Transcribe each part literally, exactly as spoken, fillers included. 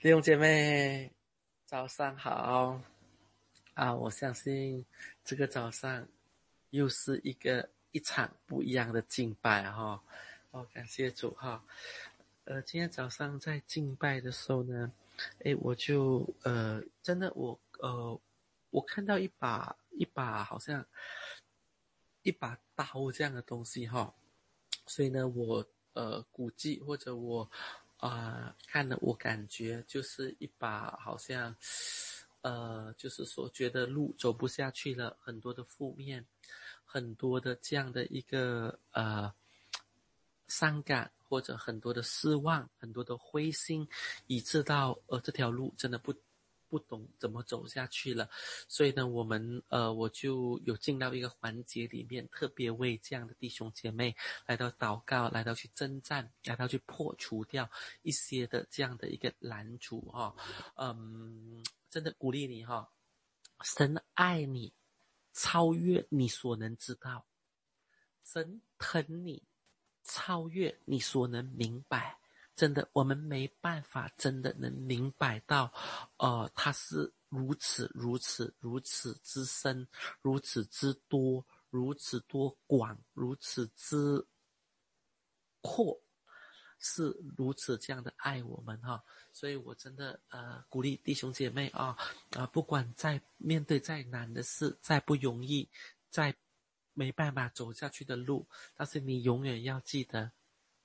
弟兄姐妹，早上好啊！我相信这个早上又是一个一场不一样的敬拜哈。哦，感谢主哈。呃，今天早上在敬拜的时候呢，诶，我就呃，真的我呃，我看到一把一把好像一把刀这样的东西哈。所以呢，我呃估计或者我啊、呃、看了，我感觉就是一把好像呃，就是说觉得路走不下去了，很多的负面，很多的这样的一个呃伤感，或者很多的失望，很多的灰心，以致到呃这条路真的不不懂怎么走下去了。所以呢，我们呃我就有进到一个环节里面，特别为这样的弟兄姐妹来到祷告，来到去征战，来到去破除掉一些的这样的一个拦阻哈、哦。嗯，真的鼓励你哈、哦，神爱你，超越你所能知道，神疼你，超越你所能明白。真的，我们没办法真的能明白到，呃，他是如此如此如此之深，如此之多，如此多广，如此之阔，是如此这样的爱我们哈。所以我真的呃鼓励弟兄姐妹啊啊、呃，不管在面对再难的事，再不容易，再没办法走下去的路，但是你永远要记得，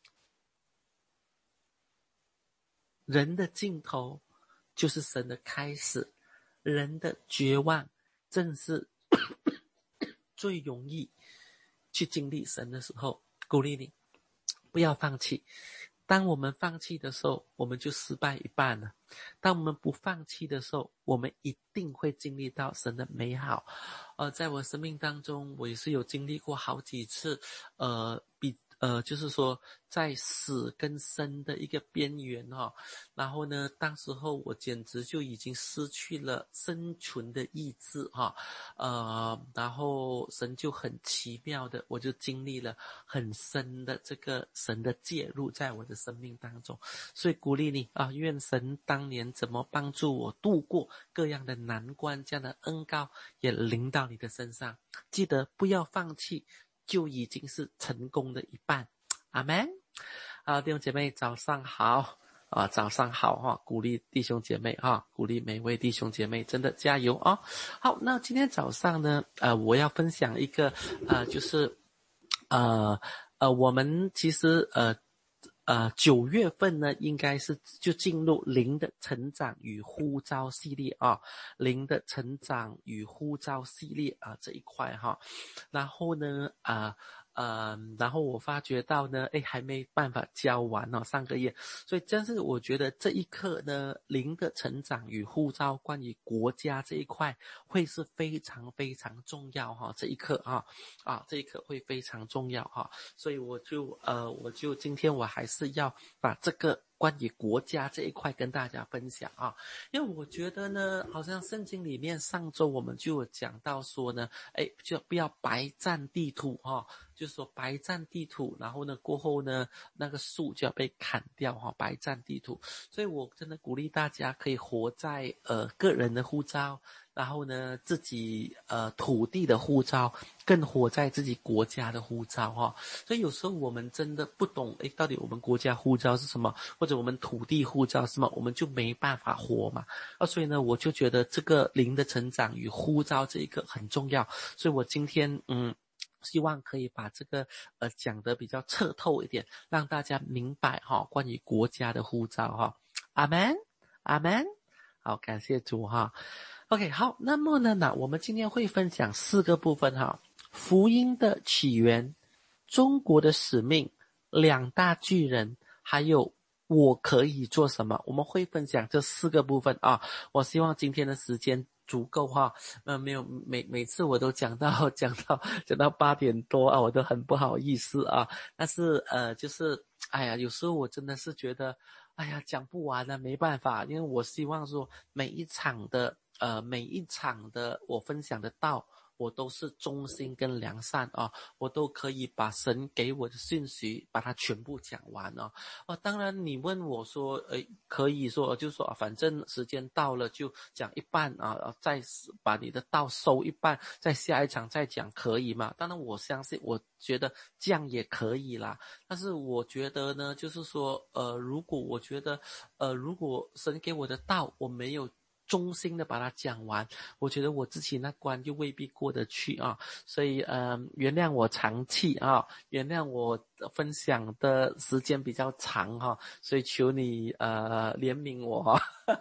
人的尽头就是神的开始，人的绝望正是最容易去经历神的时候。鼓励你不要放弃，当我们放弃的时候，我们就失败一半了。当我们不放弃的时候，我们一定会经历到神的美好。呃，在我生命当中，我也是有经历过好几次，呃，比呃，就是说在死跟生的一个边缘哈、哦。然后呢，当时候我简直就已经失去了生存的意志哈、哦。呃，然后神就很奇妙的，我就经历了很深的这个神的介入在我的生命当中。所以鼓励你啊，愿神当年怎么帮助我度过各样的难关，这样的恩膏也临到你的身上。记得不要放弃，就已经是成功的一半。阿们。好，弟兄姐妹早上好啊，早上好哈、啊！鼓励弟兄姐妹啊，鼓励每位弟兄姐妹，真的加油啊！好，那今天早上呢，呃，我要分享一个呃，就是呃呃，我们其实呃。呃，九月份呢，应该是就进入灵的成长与呼召系列啊，灵的成长与呼召系列啊这一块哈。然后呢，啊呃，呃，然后我发觉到呢，哎，还没办法教完哦，上个月，所以真是我觉得这一课呢，灵的成长与呼召，关于国家这一块，会是非常非常重要哈，这一课啊，啊，这一课会非常重要哈。所以我就呃，我就今天我还是要把这个关于国家这一块跟大家分享啊，因为我觉得呢，好像圣经里面上周我们就有讲到说呢，哎，就不要白占地土哈、哦，就是说白占地土，然后呢过后呢，那个树就要被砍掉哈、哦，白占地土。所以我真的鼓励大家可以活在呃个人的呼召。然后呢，自己呃土地的呼召，更活在自己国家的呼召哈、哦。所以有时候我们真的不懂，诶，到底我们国家呼召是什么，或者我们土地呼召是什么，我们就没办法活嘛。啊，所以呢，我就觉得这个灵的成长与呼召这一个很重要。所以我今天嗯。希望可以把这个呃讲得比较彻透一点，让大家明白哈、哦，关于国家的呼召哈、哦。阿们，阿们。好，感谢主哈。OK， 好，那么呢，那我们今天会分享四个部分哈：福音的起源、中国的使命、两大巨人，还有我可以做什么。我们会分享这四个部分啊。我希望今天的时间足够哈。呃，没有每每次我都讲到讲到讲到八点多啊，我都很不好意思啊。但是呃，就是哎呀，有时候我真的是觉得。哎呀，讲不完啊，没办法，因为我希望说每一场的呃每一场的我分享的道， 我都是忠心跟良善啊，我都可以把神给我的讯息把它全部讲完啊。啊，当然你问我说，诶，可以说就说反正时间到了就讲一半啊，再把你的道收一半，在下一场再讲，可以吗？当然我相信，我觉得这样也可以啦。但是我觉得呢，就是说，呃，如果我觉得，呃，如果神给我的道我没有衷心的把它讲完，我觉得我自己那关就未必过得去啊。所以呃，原谅我长气啊，原谅我分享的时间比较长哈、啊，所以求你呃怜悯我哈。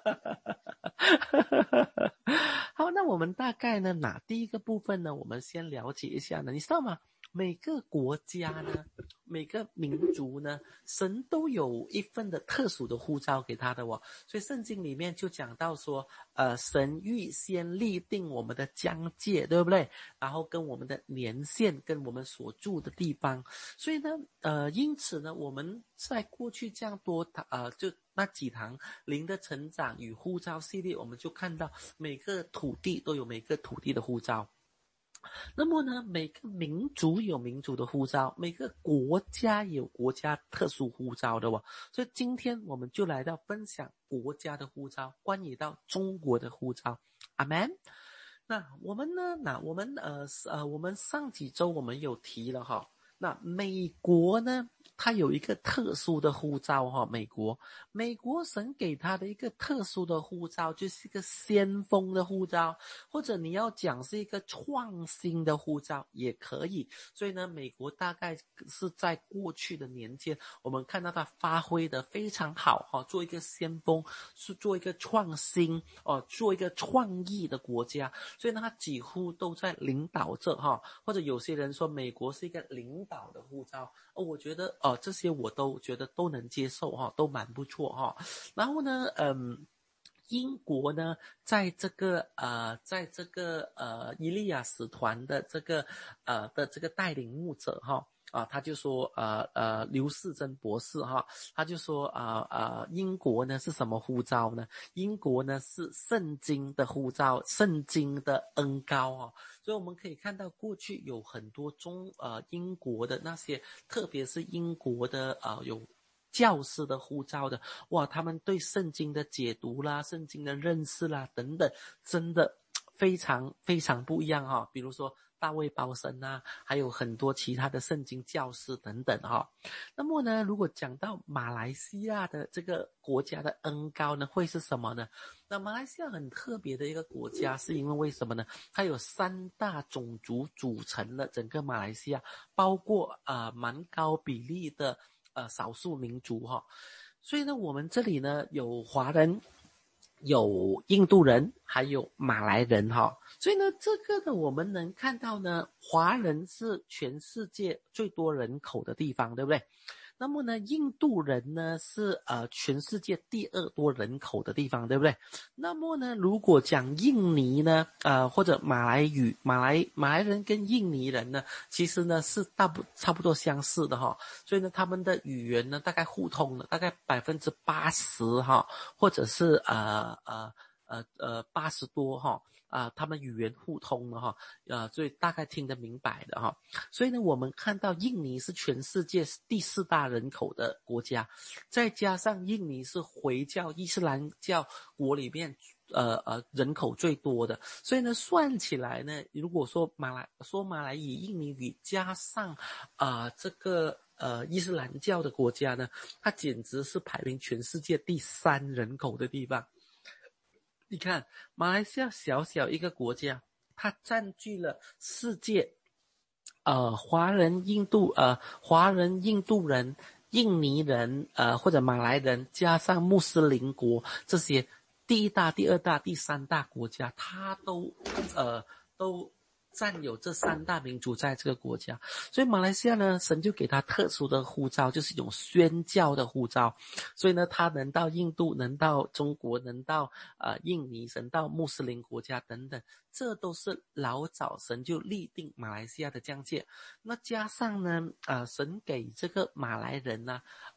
好，那我们大概呢，哪第一个部分呢，我们先了解一下呢，你知道吗？每个国家呢，每个民族呢，神都有一份的特殊的呼召给他的哦。所以圣经里面就讲到说，呃，神预先立定我们的疆界，对不对？然后跟我们的年限，跟我们所住的地方。所以呢，呃，因此呢，我们在过去这样多呃，就那几堂灵的成长与呼召系列，我们就看到每个土地都有每个土地的呼召。那么呢，每个民族有民族的呼召，每个国家有国家特殊呼召的哦。所以今天我们就来到分享国家的呼召，关于到中国的呼召。阿们。那我们呢？那我们呃呃，我们上几周我们有提了哈。那美国呢，它有一个特殊的呼召哈。美国，美国神给他的一个特殊的呼召，就是一个先锋的呼召，或者你要讲是一个创新的呼召也可以。所以呢，美国大概是在过去的年间，我们看到它发挥的非常好哈，做一个先锋，是做一个创新哦，做一个创意的国家。所以呢，它几乎都在领导着哈，或者有些人说美国是一个领导的呼召，哦，我觉得呃这些我都觉得都能接受哈，都蛮不错哈。然后呢，嗯。英国呢，在这个呃，在这个呃伊利亚使团的这个呃的这个带领牧者哈啊，他就说呃呃刘世珍博士哈，他就说啊啊、呃呃、英国呢是什么呼召呢？英国呢是圣经的呼召，圣经的恩膏啊，所以我们可以看到过去有很多中呃英国的那些，特别是英国的呃有。教师的呼召的，哇，他们对圣经的解读啦，圣经的认识啦等等，真的非常非常不一样哈、哦。比如说大卫鮑森啊，还有很多其他的圣经教师等等哈、哦。那么呢，如果讲到马来西亚的这个国家的恩膏呢，会是什么呢？那马来西亚很特别的一个国家，是因为为什么呢？它有三大种族组成了整个马来西亚，包括呃蛮高比例的。呃，少数民族哈，所以呢，我们这里呢有华人，有印度人，还有马来人哈，所以呢，这个呢，我们能看到呢，华人是全世界最多人口的地方，对不对？那么呢，印度人呢是呃全世界第二多人口的地方，对不对？那么呢，如果讲印尼呢，呃或者马来语，马来马来人跟印尼人呢，其实呢是大不差不多相似的哈，所以呢，他们的语言呢大概互通的，大概百分之八十哈，或者是呃呃呃呃八十多哈。啊、呃，他们语言互通的哈，呃，所以大概听得明白的哈。所以呢，我们看到印尼是全世界第四大人口的国家，再加上印尼是回教伊斯兰教国里面呃呃人口最多的，所以呢，算起来呢，如果说马来说马来语、印尼语加上啊、呃、这个呃伊斯兰教的国家呢，它简直是排名全世界第三人口的地方。你看，马来西亚小小一个国家，它占据了世界，呃，华人、印度、呃，华人、印度人、印尼人，呃，或者马来人，加上穆斯林国这些第一大、第二大、第三大国家，它都，呃，都。占有这三大民族在这个国家，所以马来西亚呢，神就给他特殊的呼召，就是一种宣教的呼召。所以呢，他能到印度，能到中国，能到呃印尼，能到穆斯林国家等等，这都是老早神就立定马来西亚的疆界。那加上呢，呃，神给这个马来人呢、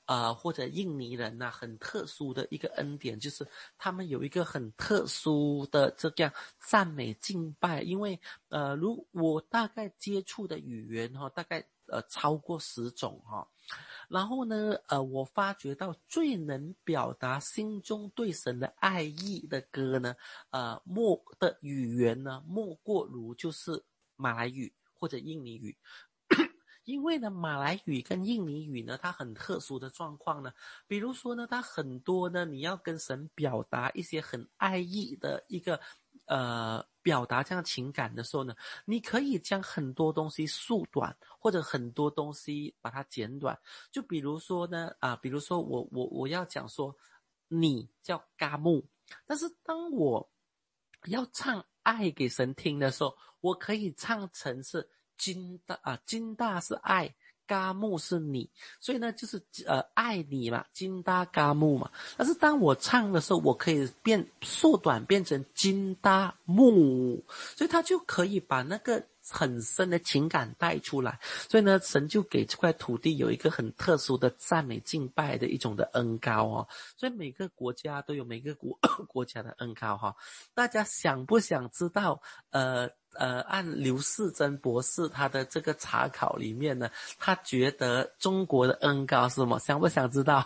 呃或者印尼人呐、啊，很特殊的一个恩典，就是他们有一个很特殊的这样赞美敬拜。因为呃，如我大概接触的语言哈、哦，大概呃超过十种哈、哦。然后呢，呃，我发觉到最能表达心中对神的爱意的歌呢，呃，莫的语言呢，莫过如就是马来语或者印尼语。因为呢，马来语跟印尼语呢，它很特殊的状况呢，比如说呢，它很多呢，你要跟神表达一些很爱意的一个呃表达这样情感的时候呢，你可以将很多东西缩短，或者很多东西把它简短。就比如说呢，啊，比如说我我我要讲说你叫嘎木，但是当我要唱爱给神听的时候，我可以唱成是金大啊，金大是爱，嘎木是你，所以呢就是呃爱你嘛，金大嘎木嘛。但是当我唱的时候，我可以变缩短变成金大木，所以他就可以把那个很深的情感带出来。所以呢，神就给这块土地有一个很特殊的赞美敬拜的一种的恩膏哦。所以每个国家都有每个国国家的恩膏哈、哦。大家想不想知道？呃呃，按刘世珍博士他的这个查考里面呢，他觉得中国的恩膏是什么？想不想知道？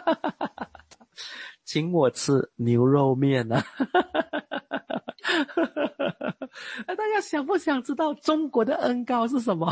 请我吃牛肉面啊！大家想不想知道中国的恩膏是什么？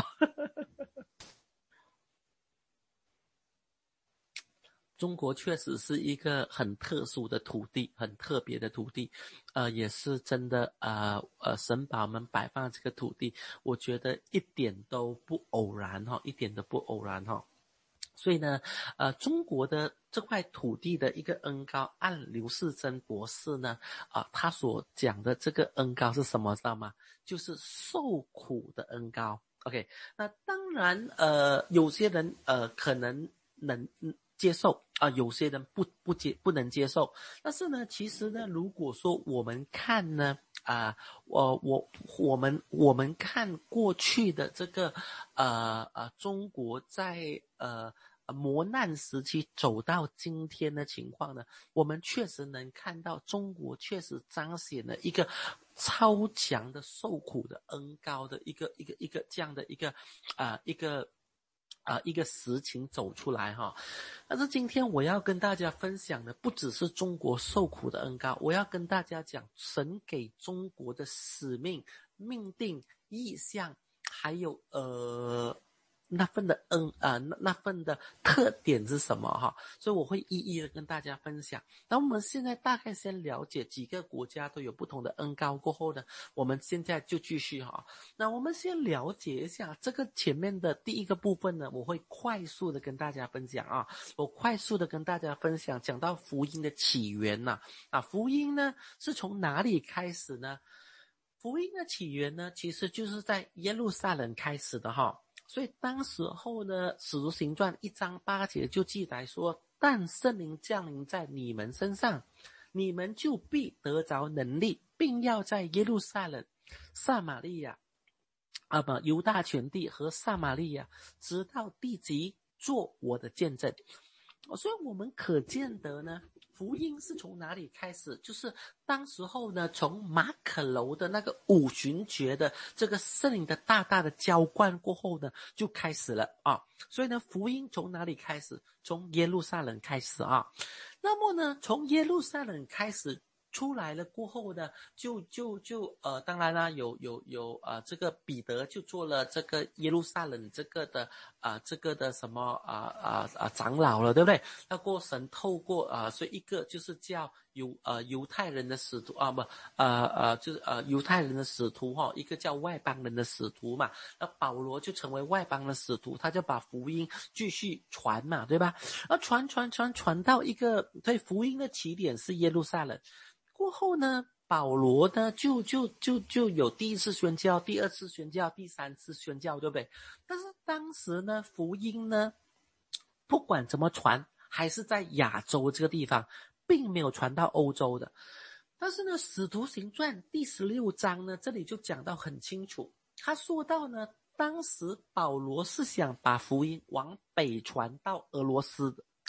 中国确实是一个很特殊的土地，很特别的土地，呃，也是真的，呃呃，神把我们摆放这个土地，我觉得一点都不偶然哈、哦，一点都不偶然哈、哦。所以呢，呃，中国的这块土地的一个恩膏，按刘世珍博士呢，啊、呃，他所讲的这个恩膏是什么，知道吗？就是受苦的恩膏。OK， 那当然，呃，有些人呃可能能接受啊、呃，有些人不不接不能接受。但是呢，其实呢，如果说我们看呢，啊、呃，我我我们我们看过去的这个呃呃中国在呃磨难时期走到今天的情况呢，我们确实能看到中国确实彰显了一个超强的受苦的恩膏的一个一个一个这样的一个啊、呃、一个啊、呃、一个实情走出来哈。但是今天我要跟大家分享的不只是中国受苦的恩膏，我要跟大家讲神给中国的使命、命定、意向，还有呃那份的恩啊、呃，那那份的特点是什么哈？所以我会一一的跟大家分享。那我们现在大概先了解几个国家都有不同的恩膏过后呢，我们现在就继续哈。那我们先了解一下这个前面的第一个部分呢，我会快速的跟大家分享啊，我快速的跟大家分享，讲到福音的起源呐、啊，啊，福音呢是从哪里开始呢？福音的起源呢，其实就是在耶路撒冷开始的哈。所以当时候呢，使徒行传一章八节就记载说，但圣灵降临在你们身上，你们就必得着能力，并要在耶路撒冷、撒玛利亚啊不，犹大全地和撒玛利亚，直到地极，做我的见证。所以我们可见得呢，福音是从哪里开始？就是当时候呢，从马可楼的那个五旬节的这个圣灵的大大的浇灌过后呢，就开始了啊。所以呢，福音从哪里开始？从耶路撒冷开始啊。那么呢，从耶路撒冷开始出来了过后呢，就就就呃，当然啦，有有有呃，这个彼得就做了这个耶路撒冷这个的啊、呃，这个的什么啊啊啊长老了，对不对？那过神透过啊、呃，所以一个就是叫犹呃犹太人的使徒啊不呃呃就是呃犹太人的使徒哈、哦，一个叫外邦人的使徒嘛。那保罗就成为外邦的使徒，他就把福音继续传嘛，对吧？而传传传传到一个对福音的起点是耶路撒冷。过后呢，保罗呢就就就就有第一次宣教，第二次宣教，第三次宣教，对不对？但是当时呢，福音呢，不管怎么传，还是在亚洲这个地方，并没有传到欧洲的。但是呢，使徒行传第十六章呢，这里就讲到很清楚，他说到呢，当时保罗是想把福音往北传到俄罗斯的。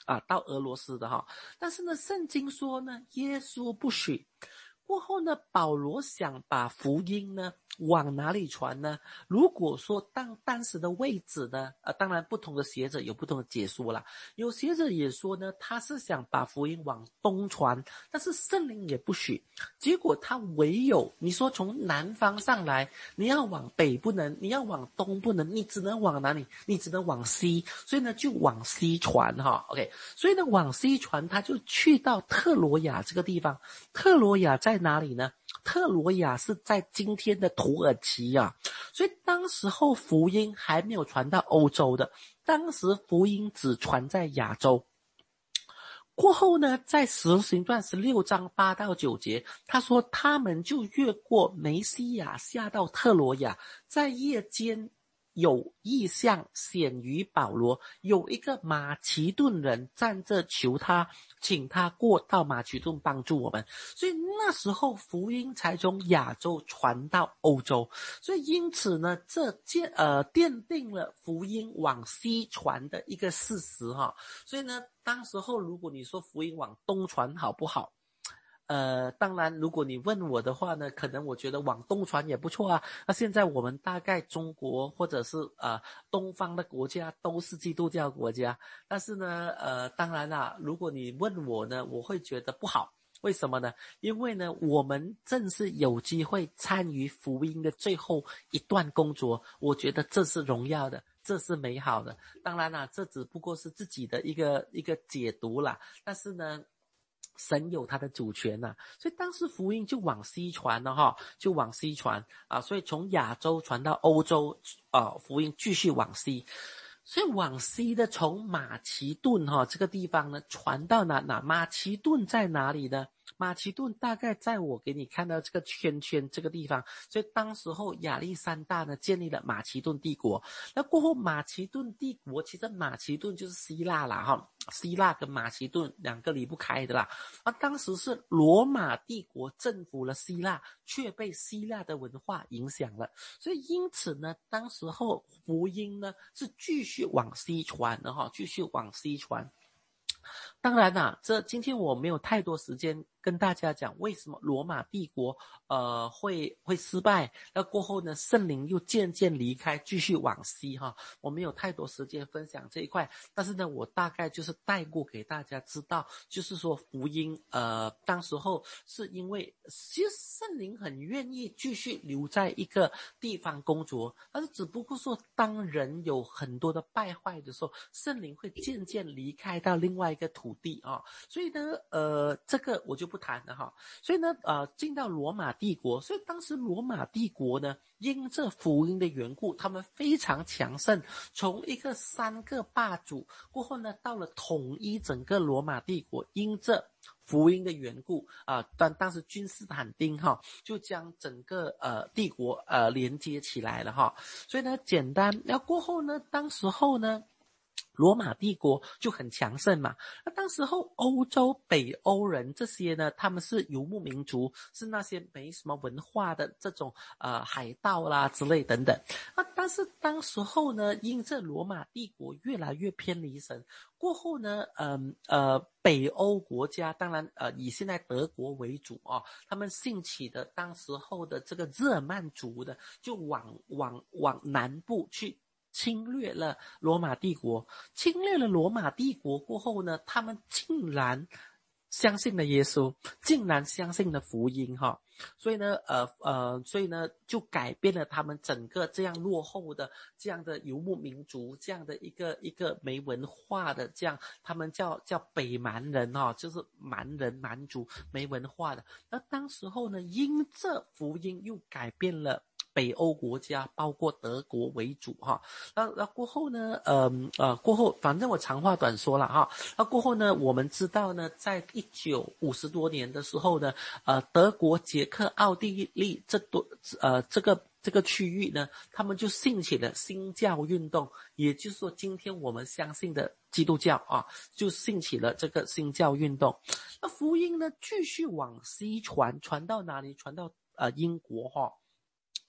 啊，到俄罗斯的哈。但是呢，圣经说呢，耶稣不许。过后呢，保罗想把福音呢往哪里传呢？如果说当当时的位置呢，呃，当然不同的学者有不同的解说啦。有学者也说呢，他是想把福音往东传，但是圣灵也不许。结果他唯有你说从南方上来，你要往北不能，你要往东不能，你只能往哪里？你只能往西，所以呢就往西传哈。OK， 所以呢往西传，他就去到特罗亚这个地方。特罗亚在哪里呢？特罗亚是在今天的土耳其啊，所以当时候福音还没有传到欧洲的，当时福音只传在亚洲。过后呢，在使徒行传十六章八到九节，他说他们就越过梅西亚下到特罗亚，在夜间有异象显于保罗，有一个马其顿人站着求他，请他过到马其顿帮助我们。所以那时候福音才从亚洲传到欧洲，所以因此呢，这建呃奠定了福音往西传的一个事实哈。所以呢，当时候如果你说福音往东传好不好？呃，当然，如果你问我的话呢，可能我觉得往东传也不错啊。那现在我们大概中国或者是呃东方的国家都是基督教国家，但是呢，呃，当然啦，如果你问我呢，我会觉得不好。为什么呢？因为呢，我们正是有机会参与福音的最后一段工作，我觉得这是荣耀的，这是美好的。当然啦，这只不过是自己的一个一个解读啦，但是呢，神有他的主权呐、啊，所以当时福音就往西传了哈，就往西传啊，所以从亚洲传到欧洲啊，福音继续往西，所以往西的从马其顿哈这个地方呢传到哪哪？马其顿在哪里呢？马其顿大概在我给你看到这个圈圈这个地方，所以当时候亚历山大呢建立了马其顿帝国。那过后马其顿帝国其实马其顿就是希腊啦哈，希腊跟马其顿两个离不开的啦。啊，当时是罗马帝国征服了希腊，却被希腊的文化影响了，所以因此呢，当时候福音呢是继续往西传的哈，继续往西传。当然啦，这今天我没有太多时间跟大家讲为什么罗马帝国呃会会失败，那过后呢圣灵又渐渐离开，继续往西哈。我没有太多时间分享这一块，但是呢我大概就是带过给大家知道，就是说福音呃当时候是因为其实圣灵很愿意继续留在一个地方工作，但是只不过说当人有很多的败坏的时候，圣灵会渐渐离开到另外一个土地啊，所以呢呃这个我就不谈了哈。所以呢呃进到罗马帝国，所以当时罗马帝国呢因这福音的缘故，他们非常强盛，从一个三个霸主过后呢到了统一整个罗马帝国，因这福音的缘故啊、呃，当当时君士坦丁哈就将整个呃帝国呃连接起来了哈。所以呢简单，那过后呢当时候呢罗马帝国就很强盛嘛，那当时候欧洲北欧人这些呢，他们是游牧民族，是那些没什么文化的这种呃海盗啦之类等等。那但是当时候呢，因这罗马帝国越来越偏离神，过后呢，嗯 呃, 呃北欧国家当然呃以现在德国为主啊，他们兴起的当时候的这个日耳曼族的，就往往往南部去。侵略了罗马帝国，侵略了罗马帝国过后呢，他们竟然相信了耶稣，竟然相信了福音哈，所以呢，呃呃，所以呢，就改变了他们整个这样落后的这样的游牧民族，这样的一个一个没文化的这样，他们叫叫北蛮人哈，就是蛮人蛮族没文化的。那当时候呢，因这福音又改变了。北欧国家包括德国为主哈，那那过后呢，呃呃过后反正我长话短说了哈，那过后呢，我们知道呢，在一九五十多年的时候呢，呃德国、捷克、奥地利这多呃这个这个区域呢，他们就兴起了新教运动，也就是说今天我们相信的基督教啊，就兴起了这个新教运动。那福音呢继续往西传，传到哪里？传到呃英国哈。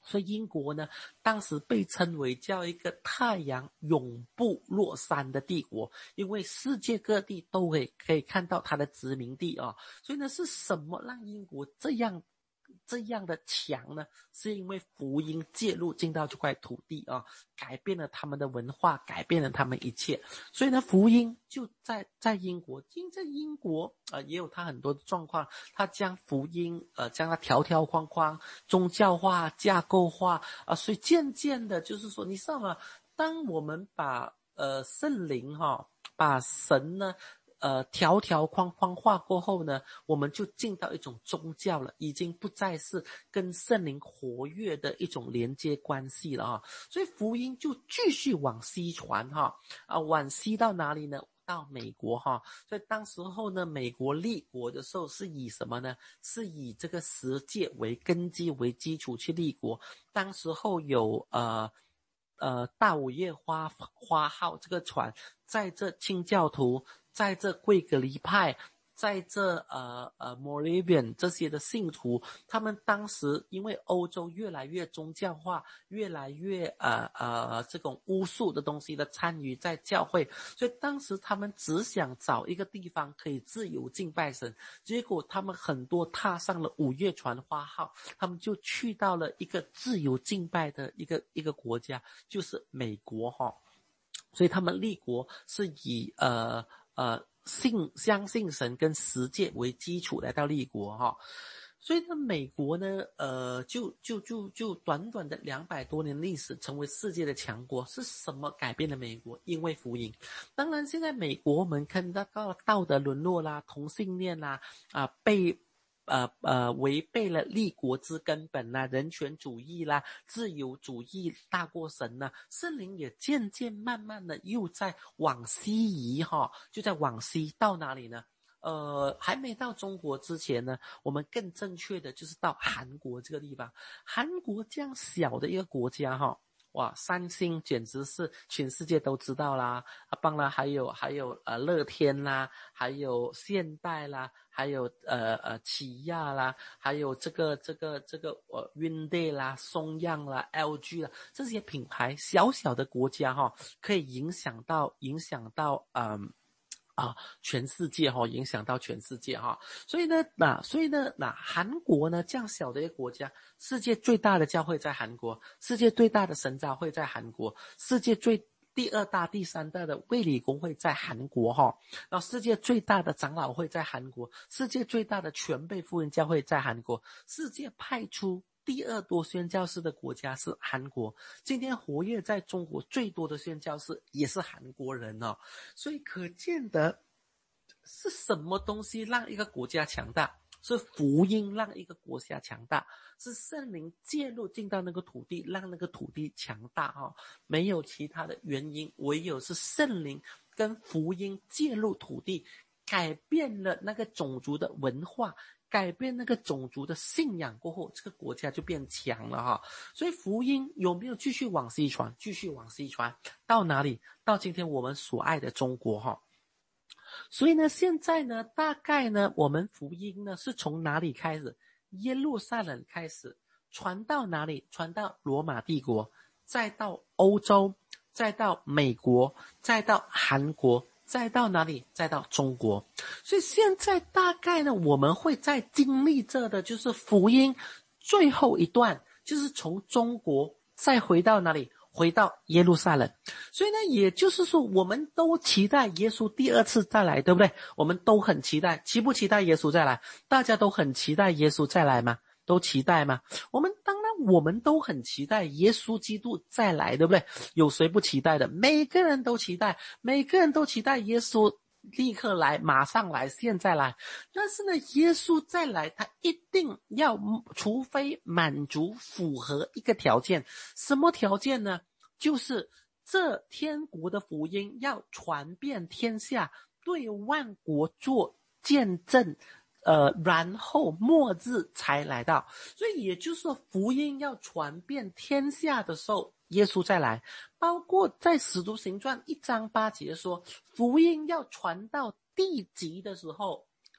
所以英国呢，当时被称为叫一个太阳永不落山的帝国，因为世界各地都可以可以看到它的殖民地啊。所以呢，是什么让英国这样这样的强呢？是因为福音介入进到这块土地啊，改变了他们的文化，改变了他们一切。所以呢，福音就在在英国，因在英国呃也有它很多的状况，它将福音呃将它条条框框宗教化、架构化啊、呃，所以渐渐的就是说，你知道吗？当我们把呃圣灵哈、哦，把神呢。呃，条条框框化过后呢，我们就进到一种宗教了，已经不再是跟圣灵活跃的一种连接关系了啊。所以福音就继续往西传哈，啊，往西到哪里呢？到美国哈。所以当时候呢，美国立国的时候是以什么呢？是以这个十诫为根基为基础去立国。当时候有呃。呃，大五叶花花号这个船，在这清教徒，在这贵格离派，在这呃呃 Moravian 这些的信徒，他们当时因为欧洲越来越宗教化，越来越呃呃这种巫术的东西的参与在教会，所以当时他们只想找一个地方可以自由敬拜神，结果他们很多踏上了五叶船花号，他们就去到了一个自由敬拜的一个一个国家，就是美国哈。所以他们立国是以呃呃信相信神跟实践为基础来到立国哈。所以呢，美国呢，呃，就就就就短短的两百多年历史，成为世界的强国，是什么改变了美国？因为福音。当然，现在美国我们看到道德沦落啦，同性恋啦，啊、呃，被。呃呃，违背了立国之根本啦，人权主义啦，自由主义大过神啦，圣灵也渐渐慢慢的又在往西移哈，就在往西到哪里呢？呃，还没到中国之前呢，我们更正确的就是到韩国这个地方。韩国这样小的一个国家哈。哇，三星简直是全世界都知道啦，啊，当然还有还有呃乐天啦，还有现代啦，还有呃呃起亚啦，还有这个这个这个呃 Hyundai 啦、松样啦、L G 啦，这些品牌小小的国家哈、哦，可以影响到影响到嗯。啊，全世界哈、哦，影响到全世界哈、哦，所以呢，那所以呢，那韩国呢，这样小的一个国家，世界最大的教会在韩国，世界最大的神召会在韩国，世界最第二大、第三大的卫理公会在韩国哈、哦，然后世界最大的长老会在韩国，世界最大的全备福音教会在韩国，世界派出第二多宣教士的国家是韩国，今天活跃在中国最多的宣教士也是韩国人哦，所以可见得是什么东西让一个国家强大？是福音让一个国家强大，是圣灵介入进到那个土地，让那个土地强大哈、哦，没有其他的原因，唯有是圣灵跟福音介入土地，改变了那个种族的文化。改变那个种族的信仰过后，这个国家就变强了哈。所以福音有没有继续往西传？继续往西传到哪里？到今天我们所爱的中国哈。所以呢，现在呢，大概呢，我们福音呢是从哪里开始？耶路撒冷开始传到哪里？传到罗马帝国，再到欧洲，再到美国，再到韩国。再到哪里？再到中国。所以现在大概呢，我们会在经历着的就是福音最后一段，就是从中国再回到哪里？回到耶路撒冷。所以呢，也就是说，我们都期待耶稣第二次再来，对不对？我们都很期待，期不期待耶稣再来？大家都很期待耶稣再来吗？都期待吗？我们当然我们都很期待耶稣基督再来，对不对？有谁不期待的？每个人都期待，每个人都期待耶稣立刻来，马上来，现在来。但是呢，耶稣再来，他一定要，除非满足符合一个条件，什么条件呢？就是这天国的福音要传遍天下，对万国做见证。呃，然后末日才来到，所以也就是说，福音要传遍天下的时候，耶稣再来。包括在使徒行传一章八节说，福音要传到地极的时候，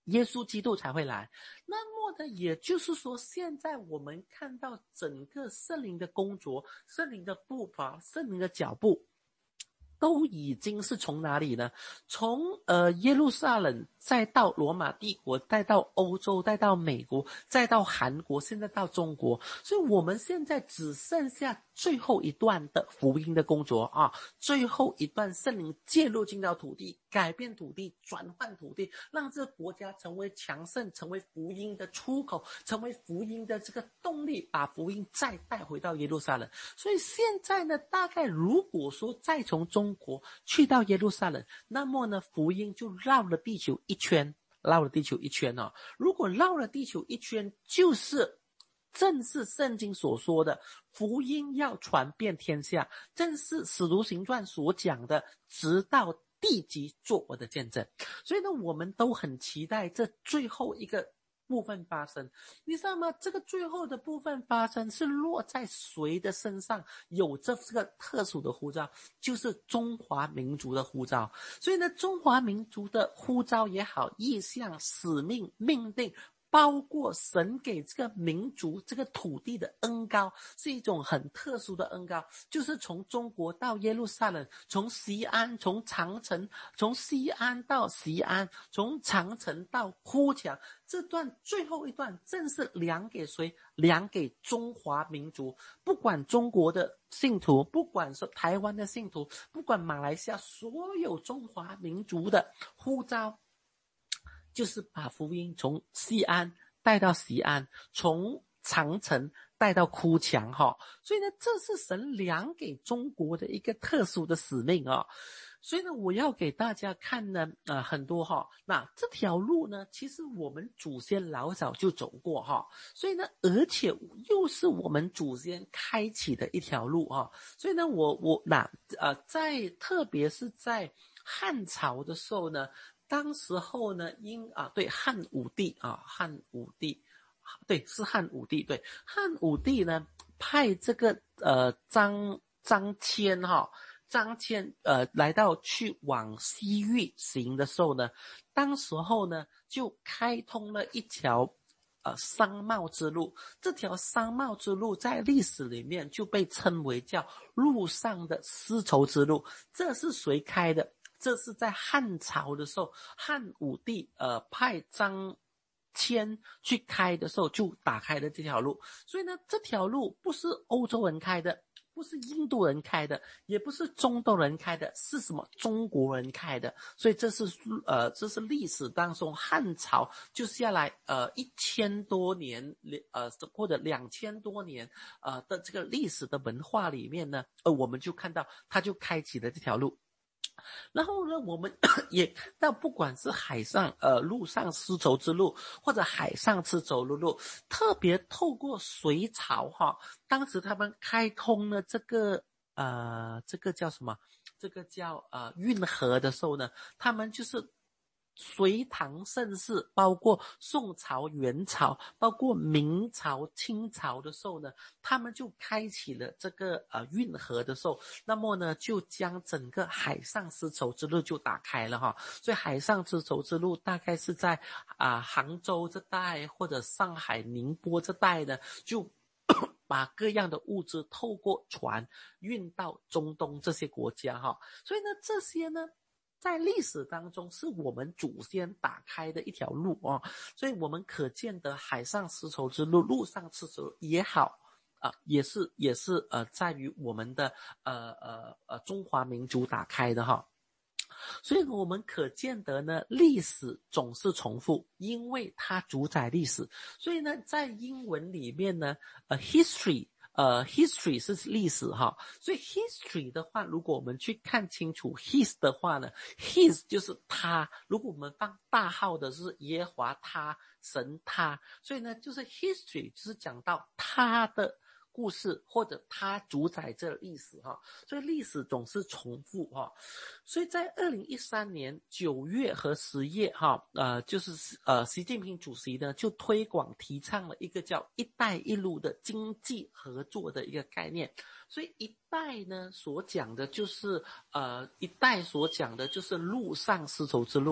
耶稣基督才会来。那么呢，也就是说，现在我们看到整个圣灵的工作、圣灵的步伐、圣灵的脚步，都已经是从哪里呢？从呃耶路撒冷，再到罗马帝国，再到欧洲，再到美国，再到韩国，现在到中国。所以我们现在只剩下最后一段的福音的工作啊，最后一段圣灵介入进到土地，改变土地，转换土地，让这个国家成为强盛，成为福音的出口，成为福音的这个动力，把福音再带回到耶路撒冷。所以现在呢，大概如果说再从中国去到耶路撒冷，那么呢，福音就绕了地球一圈，绕了地球一圈哦。如果绕了地球一圈，就是正是圣经所说的福音要传遍天下，正是使徒行传所讲的，直到地极做我的见证。所以呢，我们都很期待这最后一个部分发生。你知道吗？这个最后的部分发生是落在谁的身上，有着这个特殊的呼召，就是中华民族的呼召。所以呢，中华民族的呼召也好，意向、使命、命定，包括神给这个民族这个土地的恩膏，是一种很特殊的恩膏，就是从中国到耶路撒冷，从西安，从长城，从西安到西安，从长城到哭墙，这段最后一段正是量给谁？量给中华民族，不管中国的信徒，不管是台湾的信徒，不管马来西亚，所有中华民族的呼召，就是把福音从西安带到西安，从长城带到哭墙哈。所以呢，这是神量给中国的一个特殊的使命啊。所以呢，我要给大家看呢，呃，很多哈。那这条路呢，其实我们祖先老早就走过哈。所以呢，而且又是我们祖先开启的一条路哈。所以呢，我我那呃，在特别是在汉朝的时候呢。当时候呢，因啊对汉武帝啊，汉武帝，对是汉武帝，对汉武帝呢派这个呃张张骞哈，张骞呃来到去往西域行的时候呢，当时候呢就开通了一条呃商贸之路，这条商贸之路在历史里面就被称为叫陆上的丝绸之路。这是谁开的？这是在汉朝的时候，汉武帝呃派张骞去开的时候就打开了这条路。所以呢，这条路不是欧洲人开的，不是印度人开的，也不是中东人开的，是什么？中国人开的。所以这是呃这是历史当中汉朝就下来呃一千多年呃或者两千多年呃的这个历史的文化里面呢，呃我们就看到他就开启了这条路。然后呢，我们也看到，不管是海上、呃陆上丝绸之路，或者海上丝绸之路，特别透过隋朝哈，当时他们开通了这个呃这个叫什么？这个叫呃运河的时候呢，他们就是隋唐盛世，包括宋朝、元朝，包括明朝、清朝的时候呢，他们就开启了这个呃运河的时候，那么呢，就将整个海上丝绸之路就打开了哈。所以海上丝绸之路大概是在啊、呃、杭州这带或者上海、宁波这带呢，就把各样的物资透过船运到中东这些国家哈。所以呢，这些呢。在历史当中是我们祖先打开的一条路啊，所以我们可见的海上丝绸之路、陆上丝绸也好啊、呃，也是也是呃在于我们的呃呃呃中华民族打开的哈。所以我们可见得呢，历史总是重复，因为它主宰历史。所以呢，在英文里面呢，呃 history。呃 history 是历史哈，所以 history 的话，如果我们去看清楚 his 的话呢 his 就是他，如果我们放大号的是耶和华他，神他，所以呢就是 history 就是讲到他的故事，或者他主宰这历史哈，所以历史总是重复哈。所以在二零一三年九月和十月哈，呃，就是呃，习近平主席呢就推广提倡了一个叫“一带一路”的经济合作的一个概念。所以“一带”呢所讲的就是呃，“一带”所讲的就是陆上丝绸之路。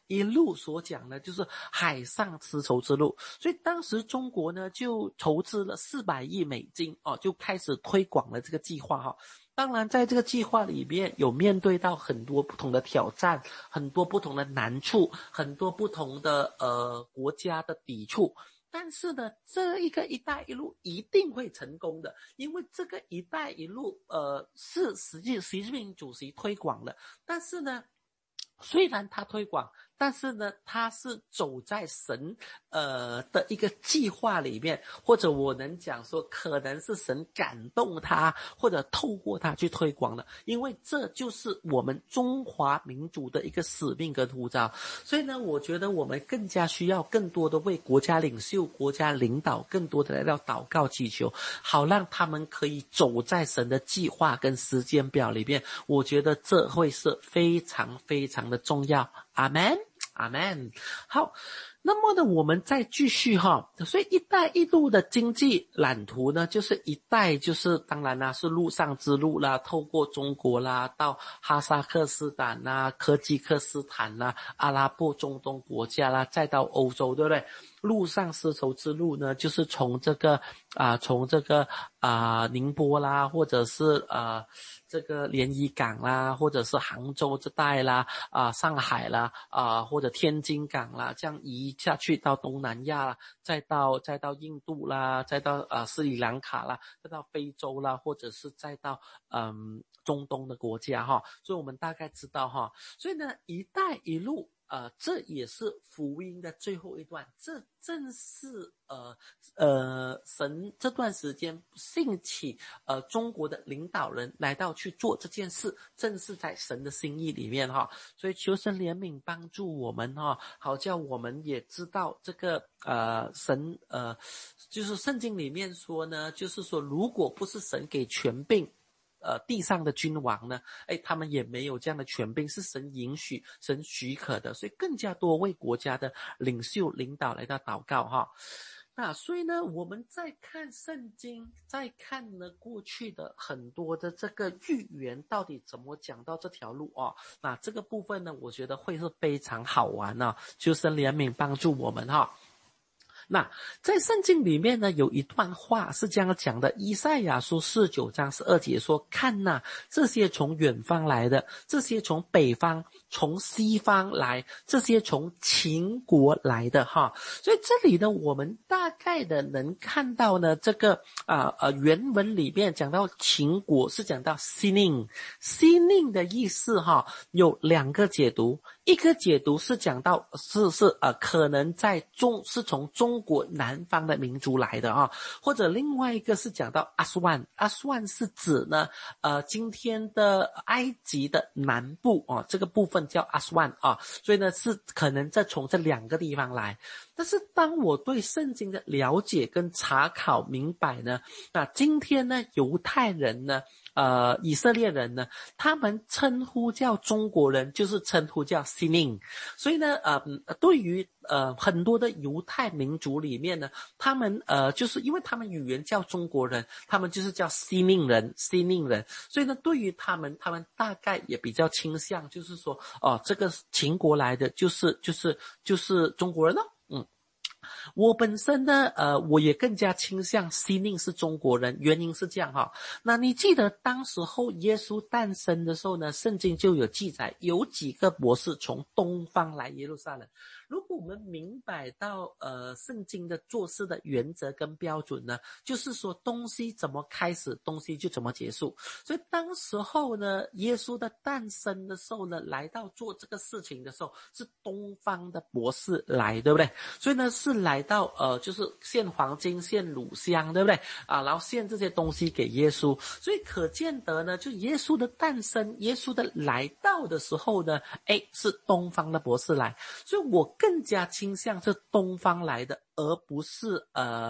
一路所讲的就是海上丝绸之路，所以当时中国呢就筹资了四百亿美金哦，就开始推广了这个计划哈。当然在这个计划里面有面对到很多不同的挑战，很多不同的难处，很多不同的呃国家的抵触，但是呢这一个一带一路一定会成功的，因为这个一带一路呃是实际习近平主席推广的，但是呢虽然他推广，但是呢他是走在神呃的一个计划里面，或者我能讲说可能是神感动他，或者透过他去推广的，因为这就是我们中华民族的一个使命跟呼召。所以呢我觉得我们更加需要更多的为国家领袖国家领导更多的来到祷告祈求，好让他们可以走在神的计划跟时间表里面，我觉得这会是非常非常的重要。阿们阿们。好，那么呢我们再继续哈，所以一带一路的经济蓝图呢，就是一带就是当然啦是陆上之路啦，透过中国啦到哈萨克斯坦啦、科基克斯坦啦、阿拉伯中东国家啦，再到欧洲，对不对？陆上丝绸之路呢就是从这个啊、呃、从这个啊、呃、宁波啦，或者是呃这个连漪港啦，或者是杭州这带啦啊、呃、上海啦啊、呃、或者天津港啦，这样移下去到东南亚啦，再到再到印度啦，再到呃斯里兰卡啦，再到非洲啦，或者是再到嗯中东的国家哈，所以我们大概知道哈，所以呢一带一路呃，这也是福音的最后一段，这正是呃呃神这段时间兴起呃中国的领导人来到去做这件事，正是在神的心意里面哈，所以求神怜悯帮助我们哈，好叫我们也知道这个呃神呃就是圣经里面说呢，就是说如果不是神给权柄。呃，地上的君王呢，哎，他们也没有这样的权柄，是神允许、神许可的，所以更加多为国家的领袖、领导来到祷告哈。那所以呢，我们再看圣经，再看呢过去的很多的这个预言，到底怎么讲到这条路哦？那这个部分呢，我觉得会是非常好玩呢、哦，求神怜悯帮助我们哈、哦。那在圣经里面呢，有一段话是这样讲的，以赛亚书四十九章十二节说，看哪，这些从远方来的，这些从北方从西方来，这些从秦国来的哈。所以这里呢我们大概的能看到呢，这个啊呃原文里面讲到秦国是讲到 Sining Sining 的意思哈，有两个解读，一个解读是讲到是是呃可能在中是从中国南方的民族来的啊，或者另外一个是讲到阿斯万，阿斯万是指呢呃今天的埃及的南部啊，这个部分叫阿斯万啊，所以呢是可能在从这两个地方来。但是当我对圣经的了解跟查考明白呢，那今天呢犹太人呢呃，以色列人呢，他们称呼叫中国人，就是称呼叫 Sining。所以呢，呃，对于呃很多的犹太民族里面呢，他们呃就是因为他们语言叫中国人，他们就是叫 Sining 人 ，Sining 人。所以呢，对于他们，他们大概也比较倾向，就是说，哦、呃，这个秦国来的，就是就是就是中国人咯。嗯。我本身呢，呃，我也更加倾向Sining是中国人，原因是这样哈。那你记得当时候耶稣诞生的时候呢，圣经就有记载，有几个博士从东方来耶路撒冷。如果我们明白到呃圣经的做事的原则跟标准呢，就是说东西怎么开始，东西就怎么结束。所以当时候呢，耶稣的诞生的时候呢，来到做这个事情的时候，是东方的博士来，对不对？所以呢，是来到呃，就是献黄金、献乳香，对不对啊？然后献这些东西给耶稣。所以可见得呢，就耶稣的诞生、耶稣的来到的时候呢，哎，是东方的博士来。所以我更加倾向是东方来的，而不是呃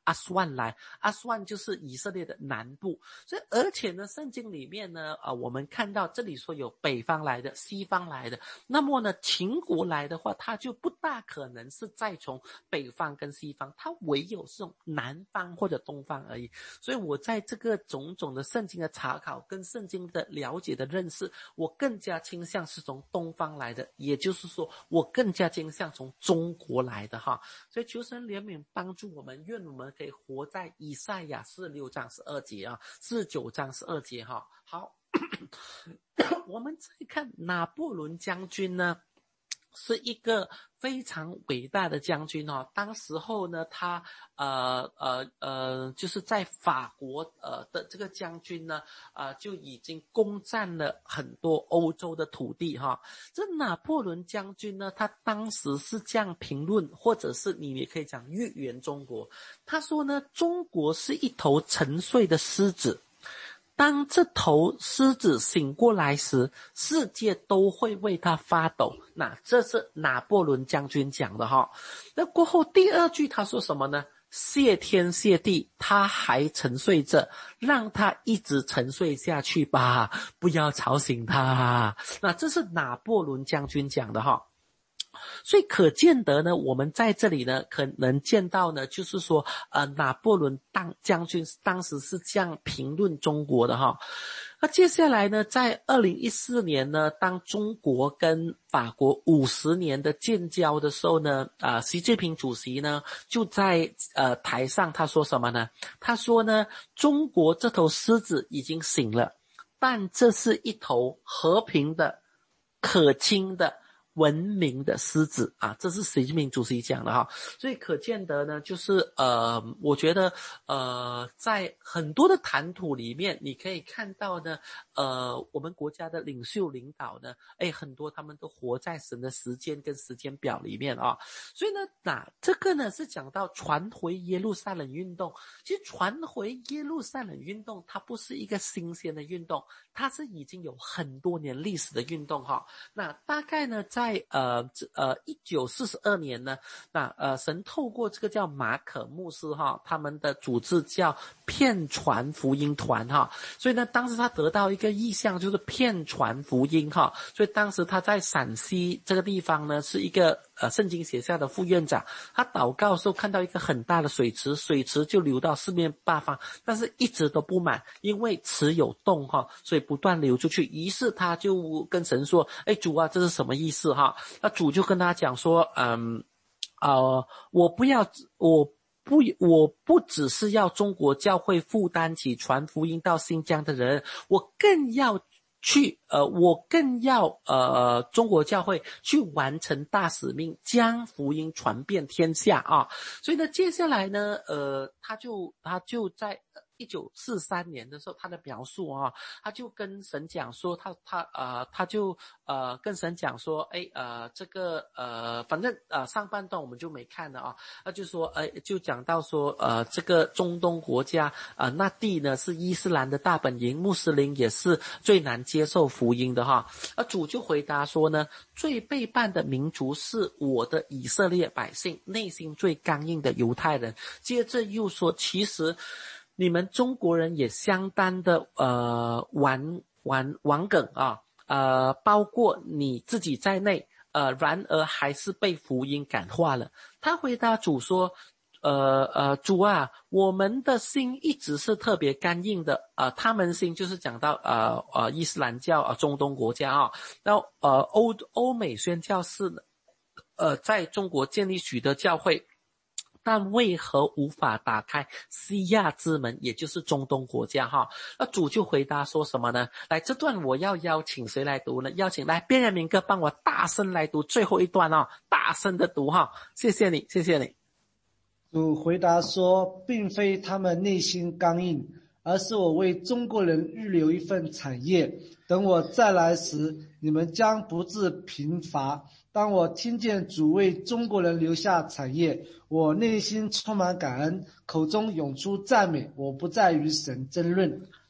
阿斯万来，阿斯万就是以色列的南部。所以而且呢，圣经里面呢，呃，我们看到这里说有北方来的、西方来的，那么呢，秦国来的话，它就不大可能是再从北方跟西方，它唯有是从南方或者东方而已。所以我在这个种种的圣经的查考跟圣经的了解的认识，我更加倾向是从东方来的，也就是说我更加倾向从中国来的哈。所以求神怜悯帮助我们，愿我们可以活在以赛亚四十六章十二节啊，四十九章十二节哈。好，我们再看拿破仑将军呢，是一个非常伟大的将军哦。当时候呢，他呃呃呃，就是在法国呃的这个将军呢，呃就已经攻占了很多欧洲的土地哈。这拿破仑将军呢，他当时是这样评论，或者是你也可以讲预言中国。他说呢，中国是一头沉睡的狮子。当这头狮子醒过来时，世界都会为他发抖。那这是拿破仑将军讲的哈。那过后第二句他说什么呢？谢天谢地，他还沉睡着，让他一直沉睡下去吧，不要吵醒他。那这是拿破仑将军讲的哈。所以可见得呢，我们在这里呢，可能见到呢，就是说，呃，拿破仑当将军当时是这样评论中国的哈。那接下来呢，在二零一四年呢，当中国跟法国五十年的建交的时候呢，啊、呃，习近平主席呢就在呃台上他说什么呢？他说呢，中国这头狮子已经醒了，但这是一头和平的、可亲的。文明的狮子啊，这是习近平主席讲的哈。所以可见得呢，就是呃，我觉得呃，在很多的谈吐里面，你可以看到呢，呃，我们国家的领袖领导呢，哎，很多他们都活在神的时间跟时间表里面啊。所以呢，那这个呢是讲到传回耶路撒冷运动。其实传回耶路撒冷运动，它不是一个新鲜的运动，它是已经有很多年历史的运动哈。那大概呢，在在呃呃一九四十二年呢，那呃神透过这个叫马可牧师哈，他们的组织叫遍传福音团哈，所以呢当时他得到一个意向，就是遍传福音哈，所以当时他在陕西这个地方呢是一个呃圣经学校的副院长，他祷告的时候看到一个很大的水池，水池就流到四面八方，但是一直都不满，因为池有洞哈，所以不断流出去，于是他就跟神说，哎主啊，这是什么意思哈？那主就跟他讲说，嗯，呃，我不要，我不，我不只是要中国教会负担起传福音到新疆的人，我更要去，呃，我更要，呃，中国教会去完成大使命，将福音传遍天下啊。所以呢，接下来呢，呃，他就他就在一九四三年的时候，他的描述啊，他就跟神讲说，他他呃，他就呃跟神讲说，哎呃，这个呃，反正呃上半段我们就没看了啊，他就说，哎，就讲到说，呃，这个中东国家呃那地呢是伊斯兰的大本营，穆斯林也是最难接受福音的哈。而主就回答说呢，最背叛的民族是我的以色列百姓，内心最刚硬的犹太人。接着又说，其实你们中国人也相当的呃顽顽顽梗啊，呃，包括你自己在内，呃，然而还是被福音感化了。他回答主说，呃呃，主啊，我们的心一直是特别刚硬的，呃，他们心就是讲到呃呃伊斯兰教啊、呃，中东国家啊，然后呃欧欧美宣教士呃在中国建立许多教会。但为何无法打开西亚之门，也就是中东国家哈？那主就回答说什么呢？来，这段我要邀请谁来读呢？邀请来边缘明哥帮我大声来读最后一段哦，大声的读哈，谢谢你，谢谢你。 主回答说，并非他们内心刚硬，而是我为中国人预留一份产业，等我再来时，你们将不致贫乏。当我听见主为中国人留下产业，我内心充满感恩，口中涌出赞美，我不再与神争论。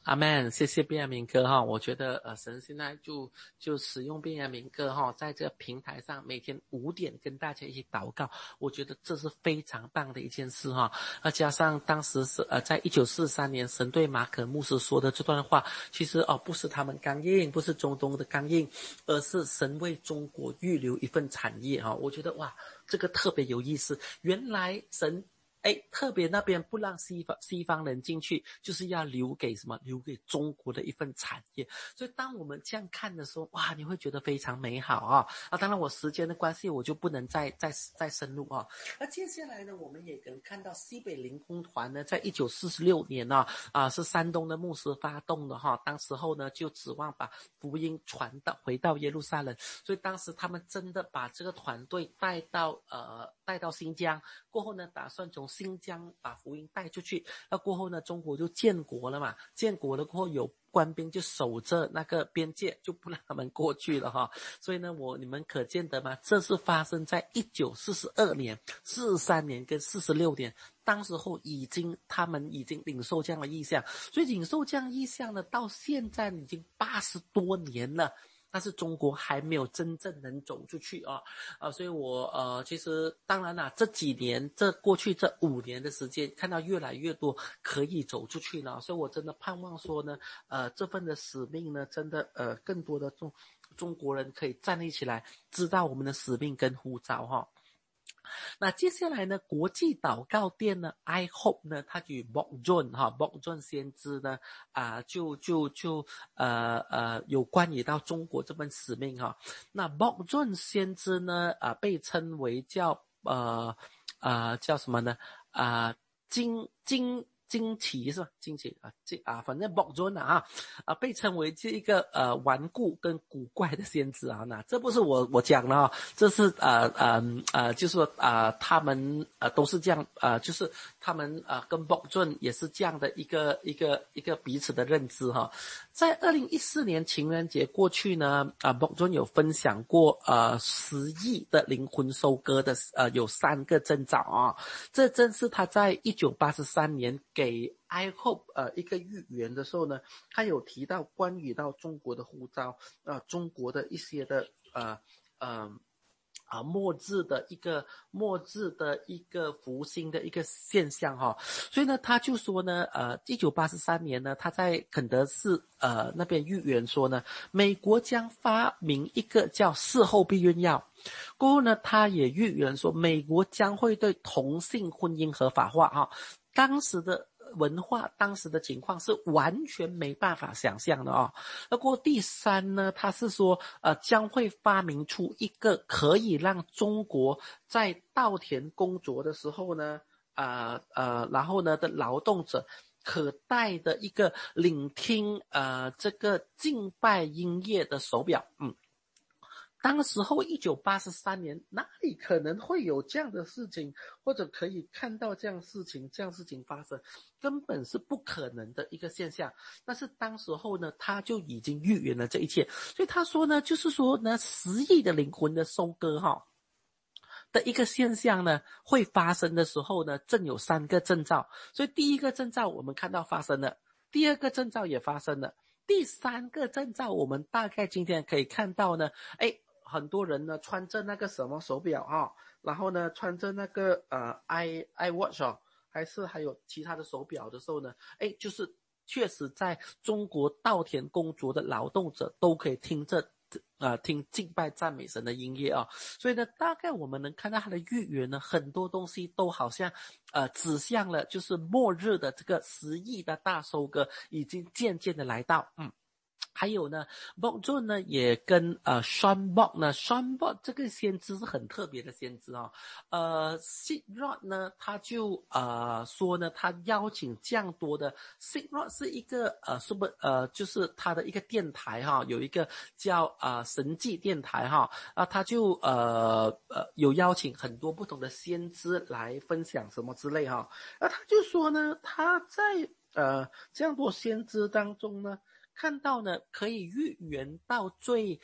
阿们，谢谢便雅明哥哈，我觉得呃神现在就就使用便雅明哥哈，在这个平台上每天五点跟大家一起祷告，我觉得这是非常棒的一件事哈。那加上当时是呃在一九四三年神对马可牧师说的这段话，其实哦不是他们刚硬，不是中东的刚硬，而是神为中国预留一份产业哈。我觉得哇，这个特别有意思，原来神。哎，特别那边不让西方西方人进去，就是要留给什么？留给中国的一份产业。所以当我们这样看的时候，哇，你会觉得非常美好啊！啊，当然我时间的关系，我就不能再再再深入啊。那接下来呢，我们也能看到西北灵工团呢，在一九四十六年呢，啊，是山东的牧师发动的哈。当时候呢，就指望把福音传到回到耶路撒冷，所以当时他们真的把这个团队带到呃带到新疆，过后呢，打算从新疆把福音带出去，那过后呢，中国就建国了嘛，建国了过后有官兵就守着那个边界，就不让他们过去了哈。所以呢，我你们可见得吗？这是发生在一九四十二年、四十三年跟四十六年，当时候已经他们已经领受这样的意象，所以领受这样意象呢，到现在已经八十多年了。但是中国还没有真正能走出去啊，啊，所以我呃，其实当然啦，这几年这过去这五年的时间，看到越来越多可以走出去了，所以我真的盼望说呢，呃，这份的使命呢，真的呃，更多的中中国人可以站立起来，知道我们的使命跟呼召哈。那接下来呢，国际祷告殿呢 I Hope 呢，它与 Bob Jones 哈 Bob Jones 先知呢啊、呃、就就就呃呃有关于到中国这份使命哈。那 Bob Jones 先知呢啊、呃、被称为叫呃呃叫什么呢啊、呃、惊惊惊奇是吧？惊奇啊，这啊，反正 Bob Jones 啊啊被称为这一个呃顽固跟古怪的先知啊，那这不是我我讲的啊，这是呃呃呃，就是说啊、呃，他们呃都是这样啊、呃，就是他们啊、呃、跟 Bob Jones 也是这样的一个一个一个彼此的认知哈。在二零一四年情人节过去呢，啊 Bob Jones 有分享过呃十亿的灵魂收割的呃有三个征兆啊，这正是他在一九八三年给 I Hope 呃一个预言的时候呢，他有提到关于到中国的呼召啊、呃，中国的一些的呃呃啊末日的一个末日的一个复兴的一个现象哈、哦，所以呢他就说呢呃一九八三年呢他在肯德市呃那边预言说呢，美国将发明一个叫事后避孕药。过后呢，他也预言说，美国将会对同性婚姻合法化啊。当时的文化，当时的情况是完全没办法想象的啊。那过第三呢，他是说，呃，将会发明出一个可以让中国在稻田工作的时候呢，呃呃，然后呢的劳动者可戴的一个聆听呃这个敬拜音乐的手表，嗯。当时候一九八三年哪里可能会有这样的事情，或者可以看到这样事情这样事情发生，根本是不可能的一个现象。但是当时候呢，他就已经预言了这一切，所以他说呢，就是说呢，十亿的灵魂的收割哈的一个现象呢，会发生的时候呢，正有三个征兆。所以第一个征兆我们看到发生了，第二个征兆也发生了，第三个征兆我们大概今天可以看到呢，哎。很多人呢穿着那个什么手表啊，然后呢穿着那个呃 i iWatch 啊，还是还有其他的手表的时候呢，哎，就是确实在中国稻田工作的劳动者都可以听着呃听敬拜赞美神的音乐啊，所以呢，大概我们能看到他的预言呢，很多东西都好像呃指向了就是末日的这个十亿的大收割已经渐渐的来到，嗯。还有呢 Bob Jones 呢也跟呃 Sean Bob 呢 Sean Bob 这个先知是很特别的先知啊、哦，呃 Sid Roth 呢他就呃说呢他邀请这样多的 Sid Roth 是一个呃 super 呃就是他的一个电台哈，有一个叫呃神迹电台哈啊，他就呃呃有邀请很多不同的先知来分享什么之类哈，啊他就说呢他在呃这样多先知当中呢。看到呢，可以预言到最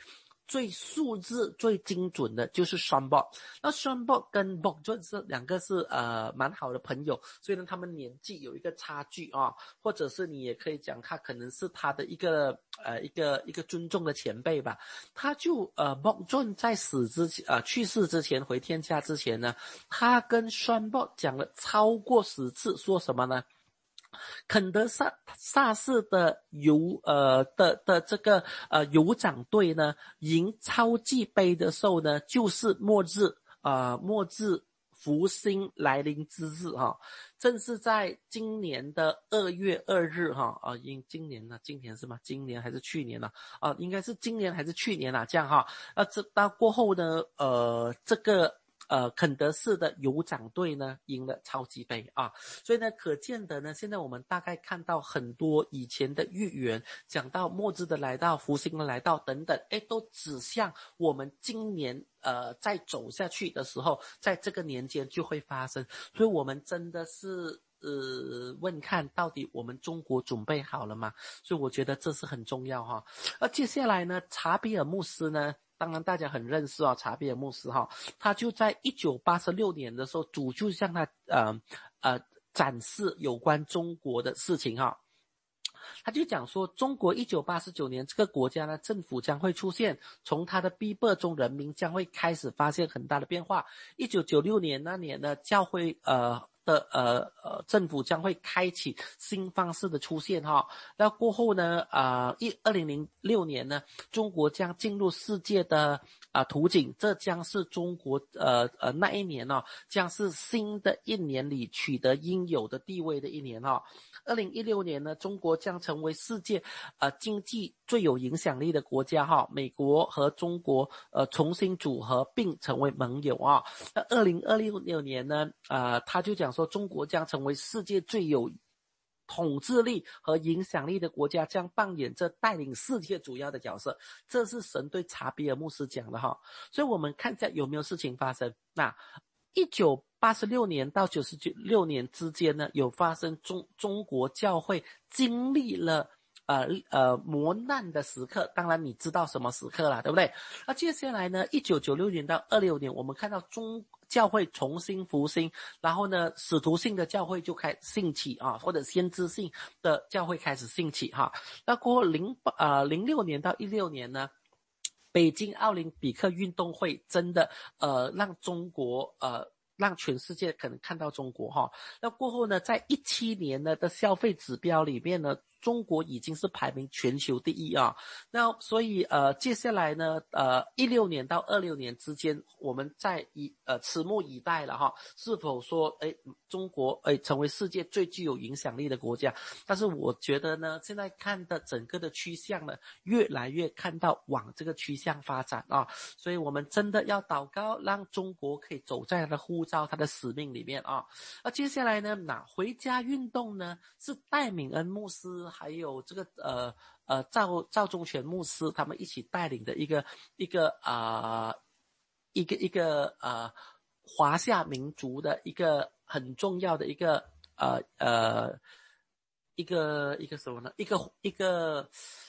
最数字最精准的就是 Sean Bolt。那 Sean Bolt 跟 Bob Jones 是两个是呃蛮好的朋友，所以呢他们年纪有一个差距啊，或者是你也可以讲他可能是他的一个呃一个一个尊重的前辈吧。他就呃 Bob Jones 在死之前呃去世之前回天家之前呢，他跟 Sean Bolt 讲了超过十次，说什么呢？肯德萨萨斯的酋呃的的这个呃酋长队呢赢超级杯的时候呢，就是末日啊、呃、末日福星来临之日哈，正是在今年的二月二日哈啊，因今年呢，今年是吗？今年还是去年呢？啊，应该是今年还是去年啊？这样哈，那这到过后呢，呃，这个。呃，肯德市的酋长队呢赢了超级杯啊，所以呢，可见的呢，现在我们大概看到很多以前的预言，讲到末日的来到、福星的来到等等，哎，都指向我们今年呃再走下去的时候，在这个年间就会发生，所以我们真的是。呃，问看到底我们中国准备好了吗？所以我觉得这是很重要哈。而接下来呢，查比尔牧师呢，当然大家很认识啊，查比尔牧师哈，他就在一九八六年的时候，主就向他呃呃展示有关中国的事情哈。他就讲说，中国一九八九年这个国家呢，政府将会出现，从他的逼迫中，人民将会开始发现很大的变化。一九九六年那年呢，教会呃。的呃呃，政府将会开启新方式的出现哈。那过后呢，呃，一二零零六年呢，中国将进入世界的啊、呃、图景，这将是中国呃呃那一年呢、哦，将是新的一年里取得应有的地位的一年哈、哦。二零一六年呢，中国将成为世界呃经济最有影响力的国家哈，美国和中国呃重新组合并成为盟友啊。那二零二六年呢，呃，他就讲说中国将成为世界最有统治力和影响力的国家，将扮演着带领世界主要的角色。这是神对查比尔牧师讲的哈。所以我们看一下有没有事情发生。那一九八六年到九十六年之间呢，有发生中中国教会经历了呃呃磨难的时刻，当然你知道什么时刻啦，对不对？那接下来呢，一九九六年到二六年，我们看到中教会重新复兴，然后呢，使徒性的教会就开始兴起啊，或者先知性的教会开始兴起哈。那过后零呃零六年到一六年呢，北京奥林匹克运动会真的呃让中国呃让全世界可能看到中国哈。那过后呢，在一七年呢的消费指标里面呢，中国已经是排名全球第一啊。那所以呃接下来呢呃一六年到二六年之间，我们在以呃拭目以待了哈，是否说哎中国哎成为世界最具有影响力的国家？但是我觉得呢，现在看的整个的趋向呢，越来越看到往这个趋向发展啊，所以我们真的要祷告，让中国可以走在他的呼召、他的使命里面啊。那接下来呢，那回家运动呢，是戴敏恩牧师还有这个呃呃赵赵忠全牧师他们一起带领的一个一个啊、呃、一个一个呃华夏民族的一个很重要的一个呃呃一个一个什么呢？一个一个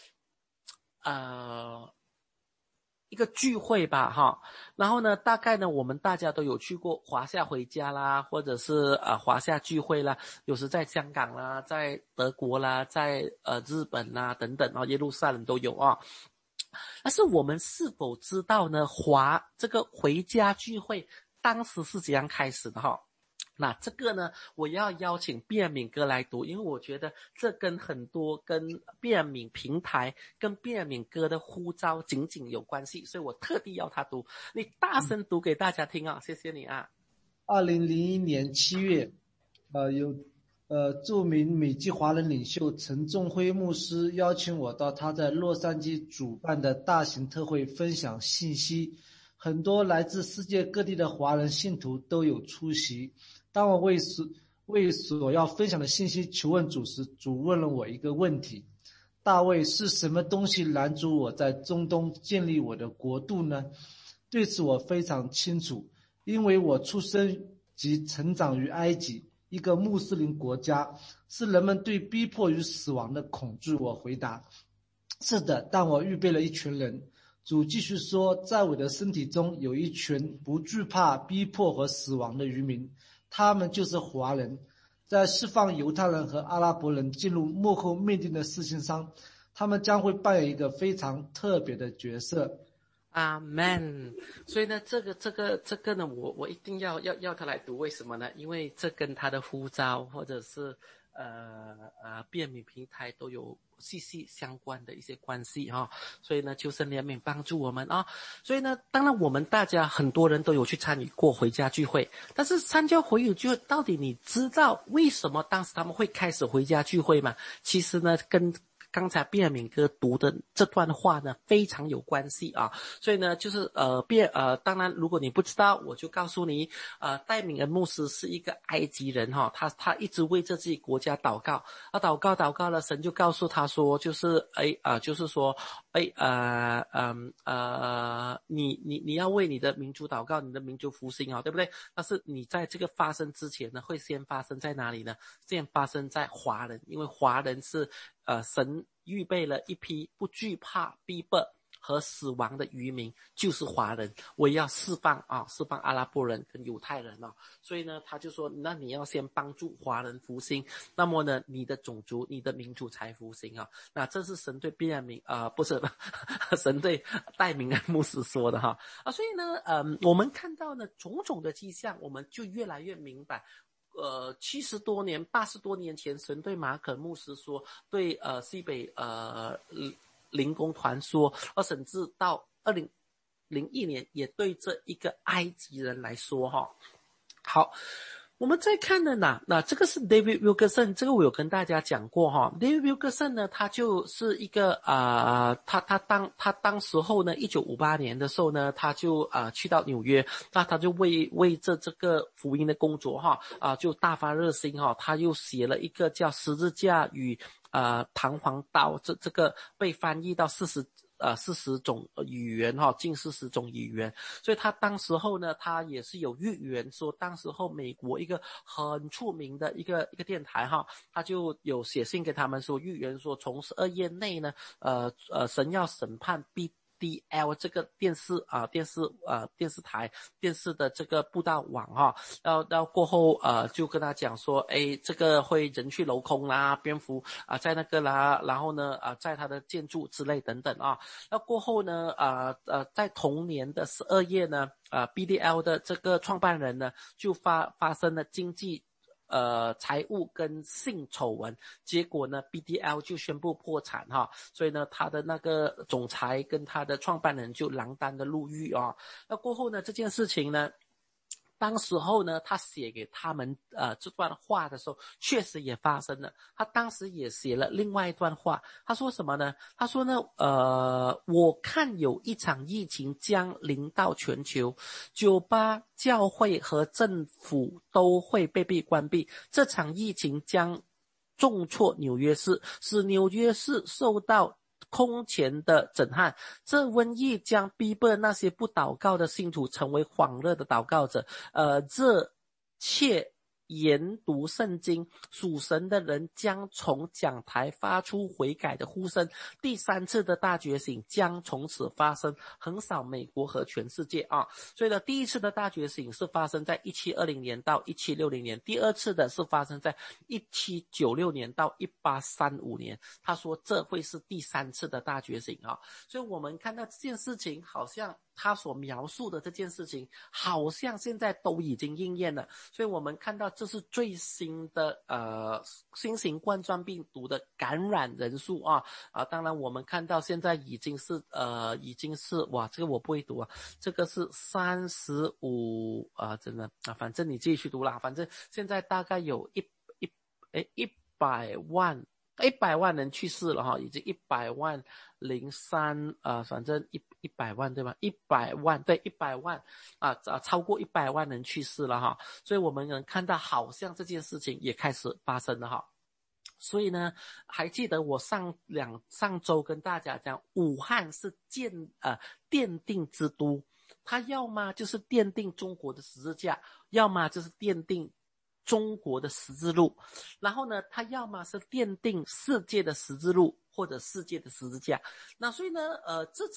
呃。一个聚会吧哈，然后呢，大概呢，我们大家都有去过华夏回家啦，或者是呃华夏聚会啦，有时在香港啦，在德国啦，在呃日本啦等等啊，耶路撒冷都有啊。但是我们是否知道呢？华这个回家聚会当时是怎样开始的哈？那这个呢，我要邀请卞尔敏哥来读，因为我觉得这跟很多跟卞尔敏平台跟卞尔敏哥的呼召紧紧有关系，所以我特地要他读，你大声读给大家听啊！谢谢你啊。 二零零一年七月，呃，有呃著名美籍华人领袖陈仲辉牧师邀请我到他在洛杉矶主办的大型特会分享信息，很多来自世界各地的华人信徒都有出席。当我为所为所要分享的信息求问主时，主问了我一个问题：大卫，是什么东西拦阻我在中东建立我的国度呢？对此我非常清楚，因为我出生及成长于埃及，一个穆斯林国家，是人们对逼迫与死亡的恐惧。我回答：是的，但我预备了一群人， 主继续说，在我的身体中有一群不惧怕逼迫和死亡的渔民，他们就是华人。在释放犹太人和阿拉伯人进入幕后命定的事情上，他们将会扮演一个非常特别的角色。 阿门。所以呢，这个这个这个呢，我我一定要要要他来读，为什么呢？因为这跟他的呼召或者是呃呃便民平台都有息息相关的一些关系哈、哦。所以呢，求神怜悯帮助我们啊、哦。所以呢，当然我们大家很多人都有去参与过回家聚会，但是参加回家聚会，到底你知道为什么当时他们会开始回家聚会吗？其实呢，跟刚才卞敏哥读的这段话呢，非常有关系啊，所以呢，就是呃卞呃，当然如果你不知道，我就告诉你，呃，戴敏恩牧师是一个埃及人哈、哦，他他一直为着自己国家祷告，啊，祷告祷告了，神就告诉他说，就是哎啊、呃，就是说，哎呃嗯 呃, 呃，你你你要为你的民族祷告，你的民族复兴啊、哦，对不对？但是你在这个发生之前呢，会先发生在哪里呢？先发生在华人，因为华人是。呃，神预备了一批不惧怕逼迫和死亡的渔民，就是华人。我也要释放啊，释放阿拉伯人跟犹太人啊。所以呢，他就说，那你要先帮助华人复兴，那么呢，你的种族、你的民族才复兴啊。那这是神对便雅悯啊、呃，不是神对戴明恩牧师说的哈啊。所以呢，嗯，我们看到呢种种的迹象，我们就越来越明白。呃，七十多年、八十多年前，神对马可牧师说，对呃西北呃灵工团说，而甚至到二零零一年，也对这一个埃及人来说哈。好，我们再看的呢，那这个是 David Wilkerson， 这个我有跟大家讲过哈。David Wilkerson 呢，他就是一个啊、呃，他他当他当时候呢，一九五八年的时候呢，他就啊、呃、去到纽约，那他就为为这这个福音的工作哈啊、呃、就大发热心哈，他又写了一个叫《十字架与呃弹簧刀》，这这个被翻译到四十。呃，四十种语言哈，近四十种语言，所以他当时候呢，他也是有预言说，当时候美国一个很出名的一个一个电台哈，他就有写信给他们说，预言说从十二月内呢，呃呃，神要审判 B D L 这个电视啊、呃、电视呃电视台电视的这个布道网哈，然后到过后呃就跟他讲说，哎，这个会人去楼空啦，蝙蝠啊、呃、在那个啦，然后呢啊、呃、在他的建筑之类等等啊，那过后呢啊 呃, 呃在同年的十二月呢，呃 B D L 的这个创办人呢就发发生了经济。呃，财务跟性丑闻，结果呢 ，B D L 就宣布破产哈，所以呢，他的那个总裁跟他的创办人就锒铛的入狱啊。那过后呢，这件事情呢，当时候呢，他写给他们呃这段话的时候，确实也发生了。他当时也写了另外一段话，他说什么呢？他说呢，呃，我看有一场疫情将临到全球，酒吧、教会和政府都会被被关闭。这场疫情将重挫纽约市，使纽约市受到空前的震撼，这瘟疫将逼迫那些不祷告的信徒成为狂热的祷告者，呃，热切研读圣经，属神的人将从讲台发出悔改的呼声，第三次的大觉醒将从此发生，横扫美国和全世界啊！所以呢，第一次的大觉醒是发生在一七二零年到一七六零年，第二次的是发生在一七九六年到一八三五年。他说这会是第三次的大觉醒啊！所以我们看到这件事情，好像他所描述的这件事情，好像现在都已经应验了。所以我们看到这是最新的呃新型冠状病毒的感染人数啊啊！当然我们看到现在已经是呃已经是哇，这个我不会读啊，这个是三十五啊，真的啊，反正你自己去读啦。反正现在大概有一一诶一百万。一百万人去世了哈，已经一百万零三呃，反正一一百万对吧？一百万对一百万啊啊，超过一百万人去世了哈，所以我们能看到好像这件事情也开始发生了哈。所以呢，还记得我上两上周跟大家讲，武汉是建呃奠定之都，它要么就是奠定中国的十字架，要么就是奠定中国的十字路，然后呢，它要么是奠定世界的十字路，或者世界的十字架。那所以呢，呃，这场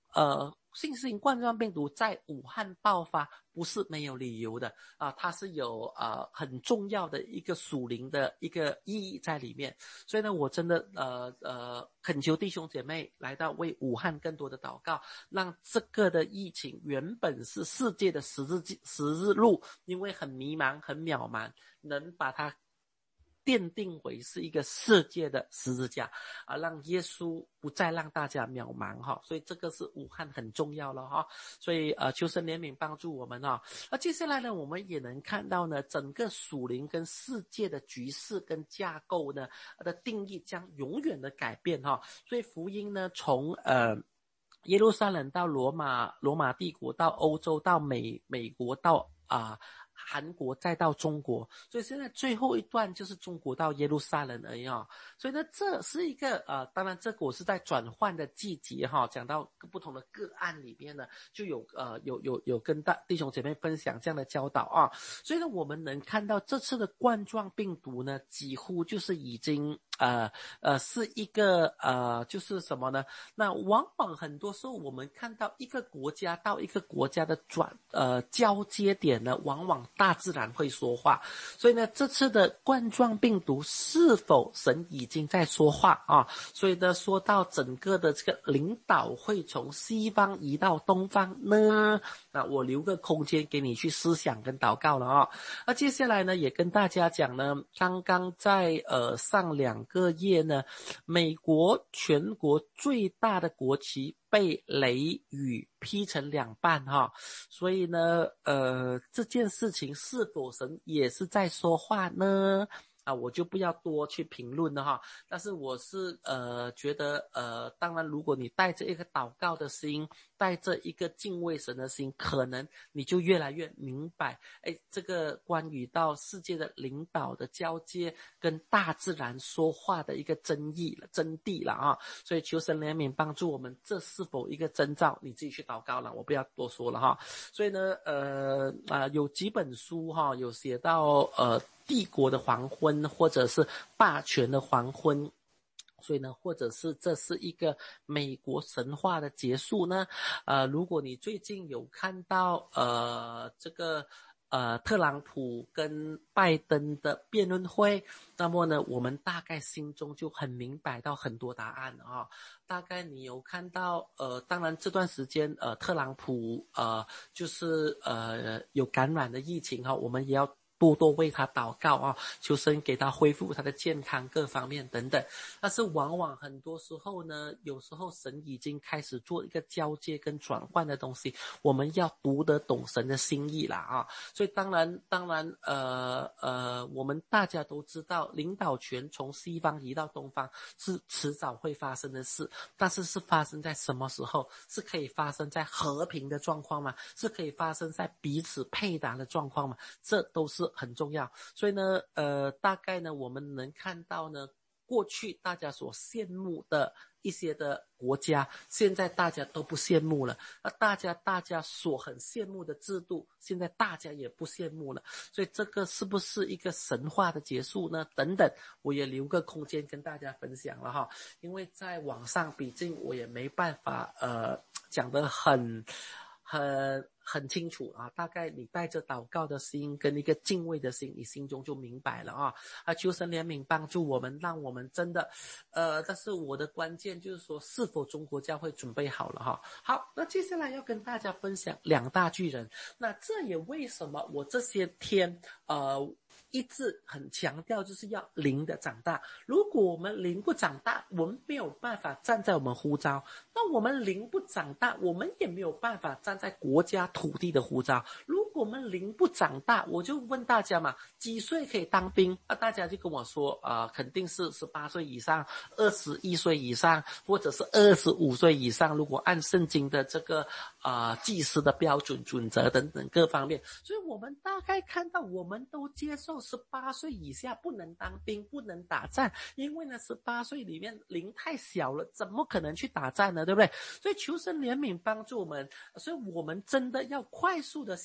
呃新型冠状病毒在武汉爆发不是没有理由的啊，它是有呃很重要的一个属灵的一个意义在里面。所以呢，我真的呃呃恳求弟兄姐妹来到为武汉更多的祷告，让这个的疫情原本是世界的十字十字路，因为很迷茫很渺茫，能把它奠定为是一个世界的十字架啊，让耶稣不再让大家渺茫哈，所以这个是武汉很重要了哈，所以呃求神怜悯帮助我们啊。那接下来呢，我们也能看到呢，整个属灵跟世界的局势跟架构呢的定义将永远的改变哈，所以福音呢从呃耶路撒冷到罗马罗马帝国到欧洲到美美国到啊。呃韩国再到中国，所以现在最后一段就是中国到耶路撒冷而已啊、哦。所以呢，这是一个呃，当然这个我是在转换的季节哈、哦，讲到不同的个案里面呢，就有呃有有有跟大弟兄姐妹分享这样的教导啊。所以呢，我们能看到这次的冠状病毒呢，几乎就是已经呃呃是一个呃就是什么呢？那往往很多时候我们看到一个国家到一个国家的转呃交接点呢，往往大自然会说话，所以呢，这次的冠状病毒是否神已经在说话啊？所以呢，说到整个的这个领导会从西方移到东方呢，那我留个空间给你去思想跟祷告了啊。那接下来呢，也跟大家讲呢，刚刚在呃上两个月呢，美国全国最大的国旗被雷雨劈成两半哈，所以呢，呃，这件事情是否神也是在说话呢？啊，我就不要多去评论了哈。但是我是呃觉得呃，当然如果你带着一个祷告的心，带着一个敬畏神的心，可能你就越来越明白，哎，这个关于到世界的领导的交接跟大自然说话的一个真意了真谛了啊。所以求神怜悯帮助我们，这是否一个征兆？你自己去祷告了，我不要多说了哈。所以呢，呃啊、呃，有几本书哈，有写到呃。帝国的黄昏，或者是霸权的黄昏，所以呢，或者是这是一个美国神话的结束呢？呃，如果你最近有看到呃这个呃特朗普跟拜登的辩论会，那么呢，我们大概心中就很明白到很多答案啊、哦。大概你有看到呃，当然这段时间呃特朗普呃就是呃有感染的疫情哈、哦，我们也要多多为他祷告啊，求神给他恢复他的健康各方面等等。但是往往很多时候呢，有时候神已经开始做一个交接跟转换的东西，我们要读得懂神的心意啦啊。所以当然当然呃呃，我们大家都知道，领导权从西方移到东方是迟早会发生的事，但是是发生在什么时候？是可以发生在和平的状况吗？是可以发生在彼此配搭的状况吗？这都是很重要。所以呢呃大概呢我们能看到呢，过去大家所羡慕的一些的国家，现在大家都不羡慕了。那大家大家所很羡慕的制度，现在大家也不羡慕了。所以这个是不是一个神话的结束呢？等等，我也留个空间跟大家分享了哈。因为在网上毕竟我也没办法呃讲得很很很清楚啊，大概你带着祷告的心跟一个敬畏的心，你心中就明白了啊。啊，求神怜悯帮助我们，让我们真的，呃，但是我的关键就是说，是否中国教会准备好了哈？好，那接下来要跟大家分享两大巨人。那这也为什么我这些天呃一直很强调，就是要灵的长大。如果我们灵不长大，我们没有办法站在我们呼召；那我们灵不长大，我们也没有办法站在国家土地的呼召。如果我们灵不长大，我就问大家嘛，几岁可以当兵？啊，大家就跟我说，啊、呃，肯定是十八岁以上、二十一岁以上，或者是二十五岁以上。如果按圣经的这个啊、呃、祭司的标准准则等等各方面，所以我们大概看到，我们都接受十八岁以下不能当兵、不能打仗，因为呢，十八岁里面灵太小了，怎么可能去打仗呢？对不对？所以求神怜悯帮助我们，所以我们真的要快速的想办法。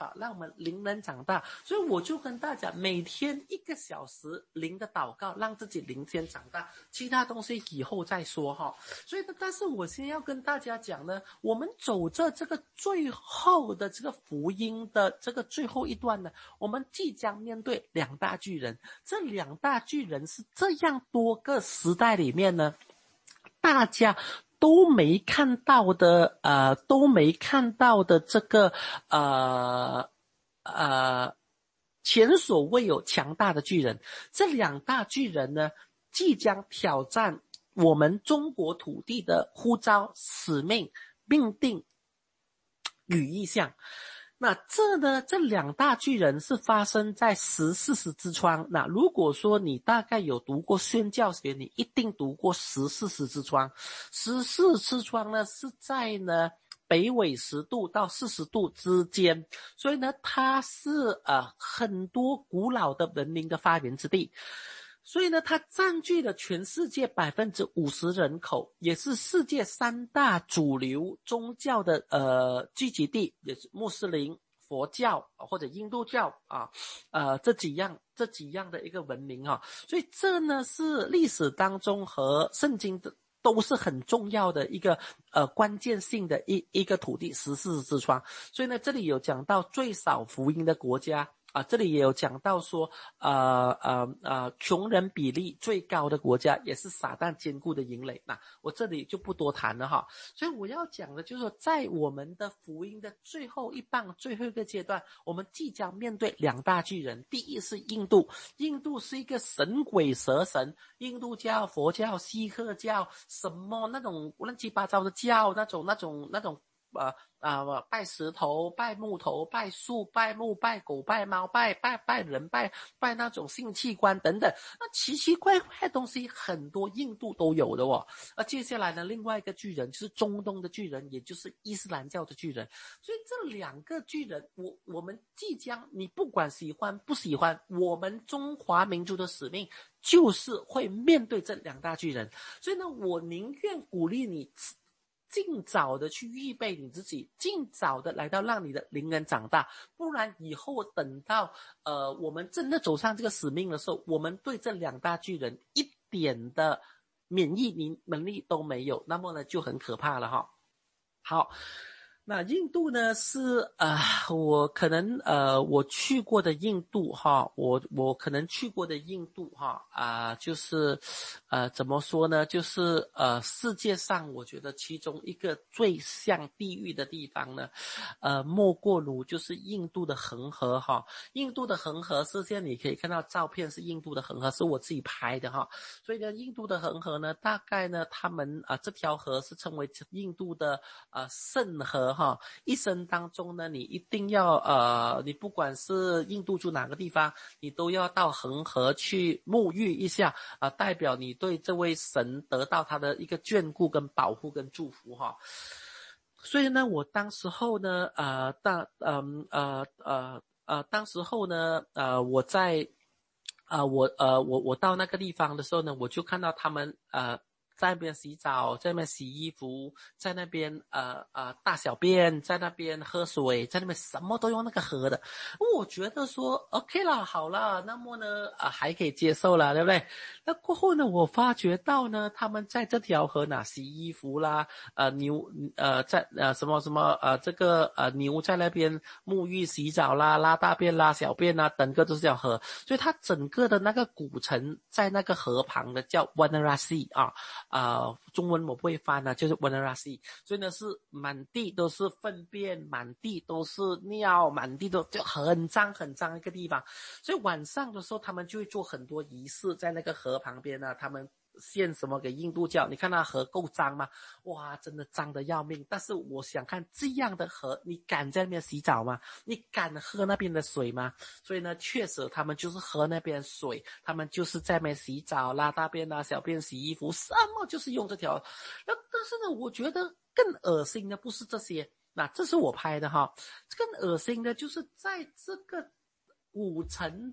法让我们灵能长大。所以我就跟大家每天一个小时灵的祷告，让自己灵先长大，其他东西以后再说哈。所以但是我先要跟大家讲呢，我们走着这个最后的这个福音的这个最后一段呢，我们即将面对两大巨人。这两大巨人是这样多个时代里面呢，大家都没看到的，呃，都没看到的这个，呃，呃，前所未有强大的巨人。这两大巨人呢，即将挑战我们中国土地的呼召、使命、命定与意向。那这呢，这两大巨人是发生在十四十之窗。那如果说你大概有读过宣教学，你一定读过十四十之窗。十四之窗呢是在呢北纬十度到四十度之间，所以呢它是呃很多古老的文明的发源之地。所以呢，它占据了全世界 百分之五十 人口，也是世界三大主流宗教的呃聚集地，也是穆斯林、佛教或者印度教啊，呃这几样这几样的一个文明啊。所以这呢是历史当中和圣经的都是很重要的一个呃关键性的一一个土地，十四之窗。所以呢，这里有讲到最少福音的国家。啊，这里也有讲到说，呃呃呃，穷人比例最高的国家，也是撒旦坚固的营垒。那我这里就不多谈了哈。所以我要讲的就是说，在我们的福音的最后一棒、最后一个阶段，我们即将面对两大巨人。第一是印度，印度是一个神鬼蛇神，印度教、佛教、锡克教，什么那种乱七八糟的教，那种那种那种。呃呃，拜石头、拜木头、拜树、拜木、拜狗、拜猫、拜拜拜人、拜拜那种性器官等等，那奇奇怪怪的东西很多，印度都有的哦。那接下来呢，另外一个巨人就是中东的巨人，也就是伊斯兰教的巨人。所以这两个巨人，我我们即将，你不管喜欢不喜欢，我们中华民族的使命就是会面对这两大巨人。所以呢，我宁愿鼓励你尽早的去预备你自己，尽早的来到让你的灵恩长大，不然以后等到呃我们真的走上这个使命的时候，我们对这两大巨人一点的免疫能力都没有，那么呢就很可怕了哈。好，那印度呢是呃我可能呃我去过的印度哈，我我可能去过的印度哈啊、呃、就是呃怎么说呢，就是呃世界上我觉得其中一个最像地狱的地方呢，呃莫过如就是印度的恒河哈。印度的恒河是现在你可以看到照片，是印度的恒河，是我自己拍的哈。所以呢，印度的恒河呢，大概呢他们啊、呃、这条河是称为印度的呃圣河哈。一生当中呢，你一定要呃你不管是印度住哪个地方，你都要到恒河去沐浴一下啊、呃，代表你对这位神得到他的一个眷顾跟保护跟祝福哈。所以呢，我当时候呢呃当嗯呃呃呃当时候呢呃我在啊、呃、我呃我我到那个地方的时候呢，我就看到他们呃在那边洗澡，在那边洗衣服，在那边呃呃大小便，在那边喝水，在那边什么都用那个河的。我觉得说 OK 啦，好啦，那么呢啊、呃、还可以接受啦，对不对？那过后呢，我发觉到呢，他们在这条河哪洗衣服啦，呃牛呃在呃什么什么呃这个呃牛在那边沐浴洗澡啦，拉大便拉小便啦，整个都是条河，所以它整个的那个古城在那个河旁的叫 Varanasi 啊。啊、呃，中文我不会翻啊，就是 Varanasi， 所以呢是满地都是粪便，满地都是尿，满地都就很脏很脏一个地方。所以晚上的时候，他们就会做很多仪式，在那个河旁边呢，他们献什么给印度教？你看那河够脏吗？哇，真的脏得要命。但是我想看这样的河，你敢在那边洗澡吗？你敢喝那边的水吗？所以呢，确实他们就是喝那边水，他们就是在那边洗澡、拉大便、拉小便、洗衣服，什么就是用这条。那但是呢，我觉得更恶心的不是这些。那这是我拍的哈，更恶心的就是在这个古城的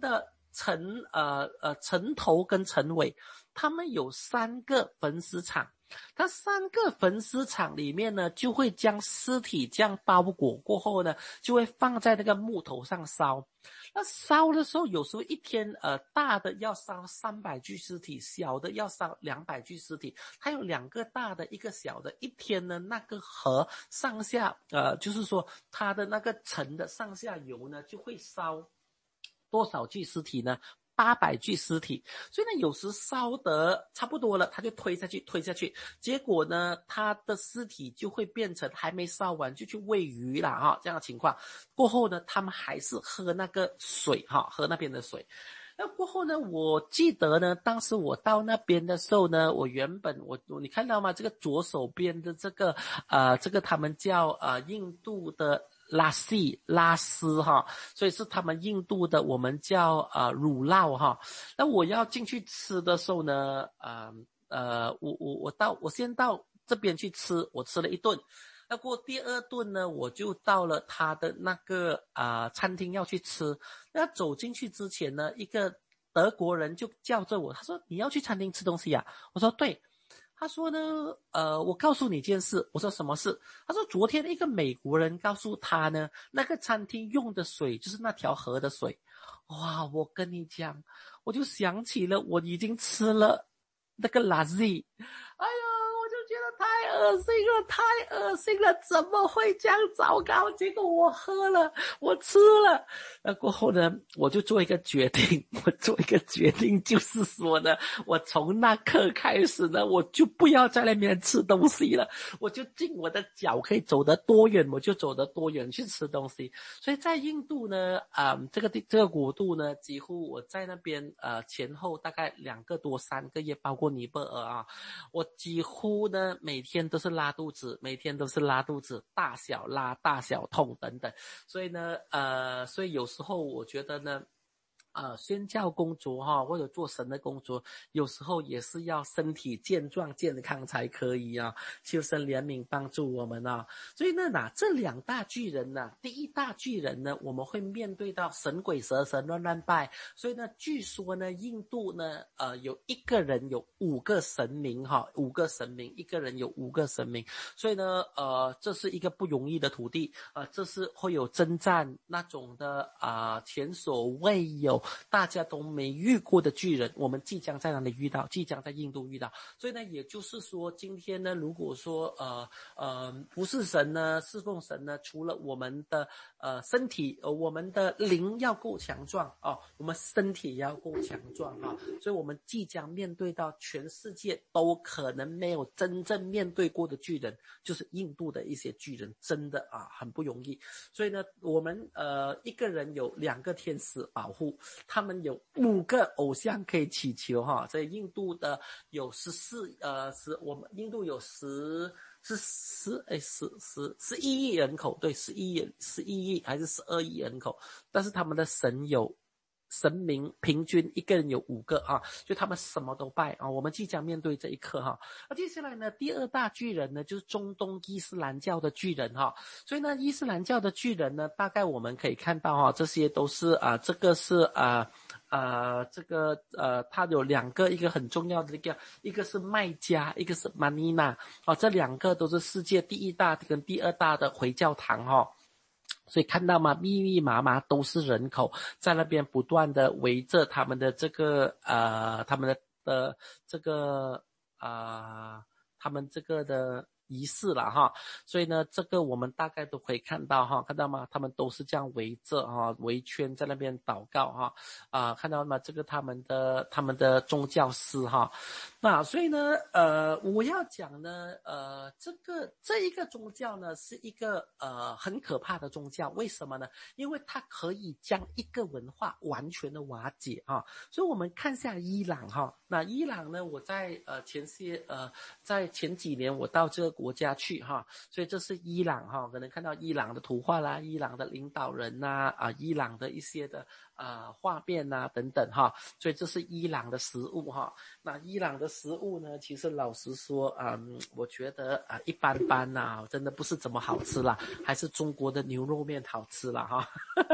城呃呃城头跟城尾，他们有三个焚尸场。它三个焚尸场里面呢，就会将尸体这样包裹过后呢，就会放在那个木头上烧。那烧的时候，有时候一天呃大的要烧三百具尸体，小的要烧两百具尸体。它有两个大的，一个小的。一天呢，那个河上下呃，就是说它的那个城的上下游呢，就会烧多少具尸体呢？八百具尸体。所以呢，有时烧得差不多了，他就推下去推下去，结果呢他的尸体就会变成还没烧完就去喂鱼了哈，这样的情况过后呢，他们还是喝那个水哈，喝那边的水。那过后呢，我记得呢，当时我到那边的时候呢，我原本我你看到吗？这个左手边的这个呃，这个他们叫呃印度的拉西拉丝哈，所以是他们印度的，我们叫呃乳酪哈。那我要进去吃的时候呢，呃呃，我我我到我先到这边去吃，我吃了一顿。那过第二顿呢，我就到了他的那个啊、呃、餐厅要去吃。那走进去之前呢，一个德国人就叫着我，他说：“你要去餐厅吃东西啊？”我说：“对。”他说呢，呃，我告诉你一件事。我说什么事？他说昨天一个美国人告诉他呢，那个餐厅用的水就是那条河的水。哇，我跟你讲，我就想起了我已经吃了那个拉西，哎呀，我就觉得太恶心了，太恶心了，怎么会这样糟糕？结果我喝了，我吃了，那过后呢，我就做一个决定，我做一个决定，就是说呢，我从那刻开始呢，我就不要在那边吃东西了，我就尽我的脚可以走得多远，我就走得多远去吃东西。所以在印度呢，啊、呃，这个地这个国度呢，几乎我在那边呃前后大概两个多三个月，包括尼泊尔啊，我几乎呢每天都是拉肚子，每天都是拉肚子，大小拉大小痛等等。所以呢，呃，所以有时候我觉得呢。呃，宣教工作哈，或者做神的工作，有时候也是要身体健壮健康才可以啊。求神怜悯帮助我们啊。所以呢，那这两大巨人呢，第一大巨人呢，我们会面对到神鬼蛇神乱乱拜。所以呢，据说呢，印度呢，呃，有一个人有五个神明哈，五个神明，一个人有五个神明。所以呢，呃，这是一个不容易的土地，呃，这是会有征战那种的啊、呃，前所未有。大家都没遇过的巨人，我们即将在哪里遇到？即将在印度遇到。所以呢，也就是说，今天呢，如果说呃呃不是神呢，侍奉神呢，除了我们的呃身体，呃我们的灵要够强壮哦，我们身体也要够强壮啊。所以我们即将面对到全世界都可能没有真正面对过的巨人，就是印度的一些巨人，真的啊很不容易。所以呢，我们呃一个人有两个天使保护。他们有五个偶像可以祈求哈，所以印度的有十四呃十，我们印度有十是十哎十十十一亿人口，对，十一亿十一亿还是十二亿人口，但是他们的神有。神明平均一个人有五个啊，就他们什么都拜啊。我们即将面对这一刻哈。那接下来呢，第二大巨人呢，就是中东伊斯兰教的巨人哈。所以呢，伊斯兰教的巨人呢，大概我们可以看到哈，这些都是啊，这个是啊。呃，这个呃，它有两个，一个很重要的一个，一个是麦加，一个是马尼拉，哦，这两个都是世界第一大跟第二大的回教堂哈、哦。所以看到吗？密密麻麻都是人口在那边不断的围着他们的这个呃，他们的的这个呃，他们这个的仪式了哈。所以呢，这个我们大概都可以看到哈，看到吗？他们都是这样围着哈，围圈在那边祷告哈啊、呃，看到吗？这个他们的他们的宗教师哈。那所以呢，呃，我要讲呢，呃，这个这一个宗教呢，是一个呃很可怕的宗教。为什么呢？因为它可以将一个文化完全的瓦解啊。所以我们看下伊朗哈，那伊朗呢，我在呃前些呃在前几年我到这个国家去哈，所以这是伊朗哈，可能看到伊朗的图画啦，伊朗的领导人呐啊，伊朗的一些的。 呃画面啊等等哈，所以这是伊朗的食物哈。那伊朗的食物呢，其实老实说，嗯，我觉得啊、呃、一般般呐、啊，真的不是怎么好吃啦，还是中国的牛肉面好吃啦哈。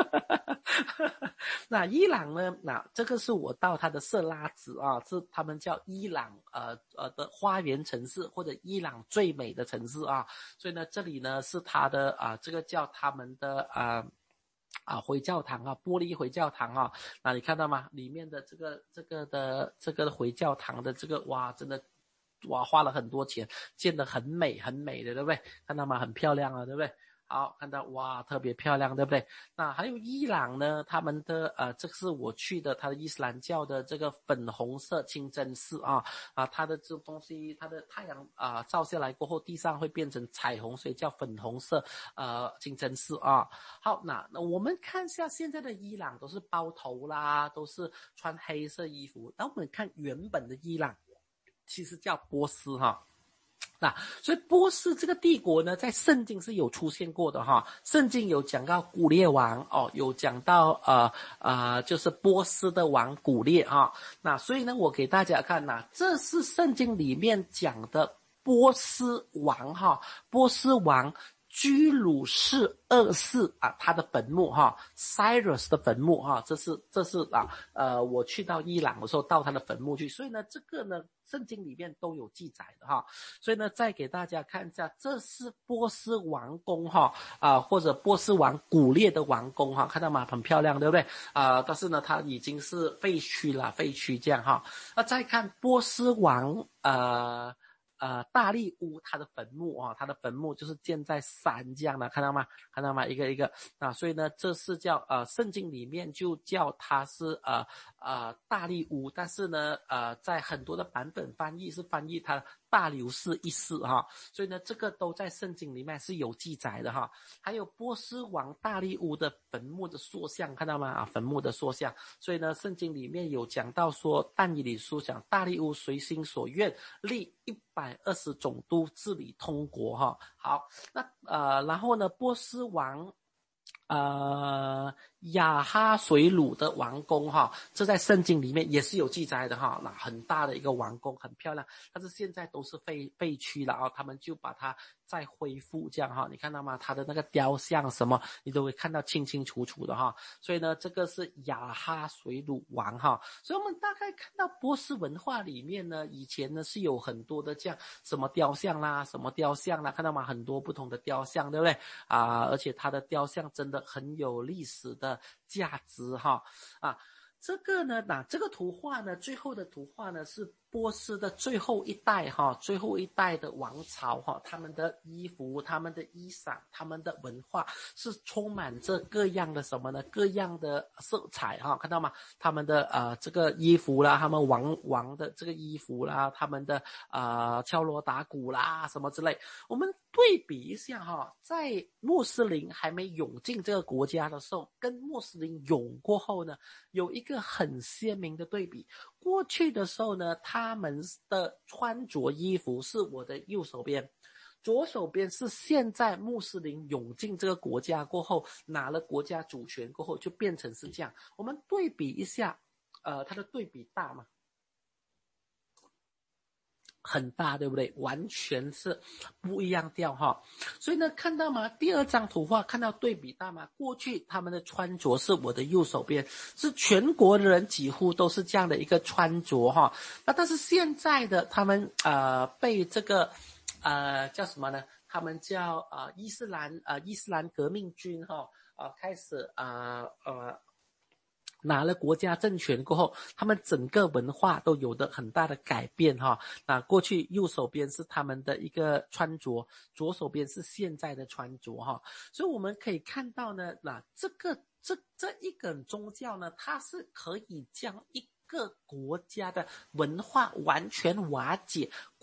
那伊朗呢？那这个是我到它的色拉子啊，是他们叫伊朗呃呃的花园城市或者伊朗最美的城市啊，所以呢，这里呢是它的啊、呃，这个叫他们的啊。呃啊，回教堂啊，玻璃回教堂啊，那你看到吗？里面的这个这个的这个回教堂的这个哇，真的哇花了很多钱，建得很美很美的，对不对？看到吗？很漂亮啊，对不对？好，看到哇，特别漂亮，对不对？那还有伊朗呢，他们的呃，这个是我去的，他的伊斯兰教的这个粉红色清真寺啊啊，它的这种东西，它的太阳啊照下来过后，地上会变成彩虹，所以叫粉红色呃清真寺啊。好，那那我们看一下现在的伊朗都是包头啦，都是穿黑色衣服，那我们看原本的伊朗，其实叫波斯哈。那所以波斯这个帝国呢，在圣经是有出现过的哈，圣经有讲到古列王哦，有讲到呃呃，就是波斯的王古列啊。那所以呢，我给大家看呐，这是圣经里面讲的波斯王哈，波斯王居鲁士二世啊，他的坟墓哈 ，Cyrus 的坟墓哈，这是这是啊，呃，我去到伊朗的时候到他的坟墓去，所以呢，这个呢，圣经里面都有记载的哈，所以呢，再给大家看一下，这是波斯王宫哈，啊、呃，或者波斯王古列的王宫哈，看到吗？很漂亮，对不对？啊、呃，但是呢，它已经是废墟了，废墟这样哈。那再看波斯王呃。呃，大利乌他的坟墓啊、哦，他的坟墓就是建在山这样的，看到吗？看到吗？一个一个啊，所以呢，这是叫呃，圣经里面就叫它是呃呃大利乌，但是呢，呃，在很多的版本翻译是翻译它大流士一世哈，所以呢，这个都在圣经里面是有记载的哈。还有波斯王大利乌的坟墓的塑像，看到吗？啊，坟墓的塑像，所以呢，圣经里面有讲到说，但以理书讲大利乌随心所愿立一百二十总督治理通国哈。好，那呃，然后呢，波斯王呃亚哈水鲁的王宫哈，这在圣经里面也是有记载的哈。那很大的一个王宫，很漂亮，但是现在都是废废墟了啊，他们就把它再恢复这样哈。你看到吗？它的那个雕像什么，你都会看到清清楚楚的哈。所以呢，这个是亚哈水鲁王哈。所以我们大概看到波斯文化里面呢，以前呢是有很多的这样什么雕像啦，什么雕像啦，看到吗？很多不同的雕像，对不对啊？而且它的雕像真的很有历史的价值哈啊。这个呢，那这个图画呢，最后的图画呢是波斯的最后一代哈，最后一代的王朝哈，他们的衣服、他们的衣裳、他们的文化是充满着各样的什么呢？各样的色彩哈，看到吗？他们的呃这个衣服啦，他们王王的这个衣服啦，他们的呃敲锣打鼓啦什么之类，我们对比一下哈，在穆斯林还没涌进这个国家的时候，跟穆斯林涌过后呢，有一个很鲜明的对比。过去的时候呢，他们的穿着衣服是我的右手边，左手边是现在穆斯林涌进这个国家过后，拿了国家主权过后就变成是这样。我们对比一下，呃，它的对比大吗？很大，对不对？完全是不一样调哈。所以呢，看到吗？第二张图画看到对比大吗？过去他们的穿着是我的右手边，是全国的人几乎都是这样的一个穿着哈。那但是现在的他们呃被这个呃叫什么呢？他们叫呃伊斯兰呃伊斯兰革命军哈啊、呃、开始呃呃。拿了国家政权过后，他们整个文化都有的很大的改变哈。那过去右手边是他们的一个穿着，左手边是现在的穿着哈。所以我们可以看到呢，那这个这这一个宗教呢，它是可以将一个国家的文化完全瓦解。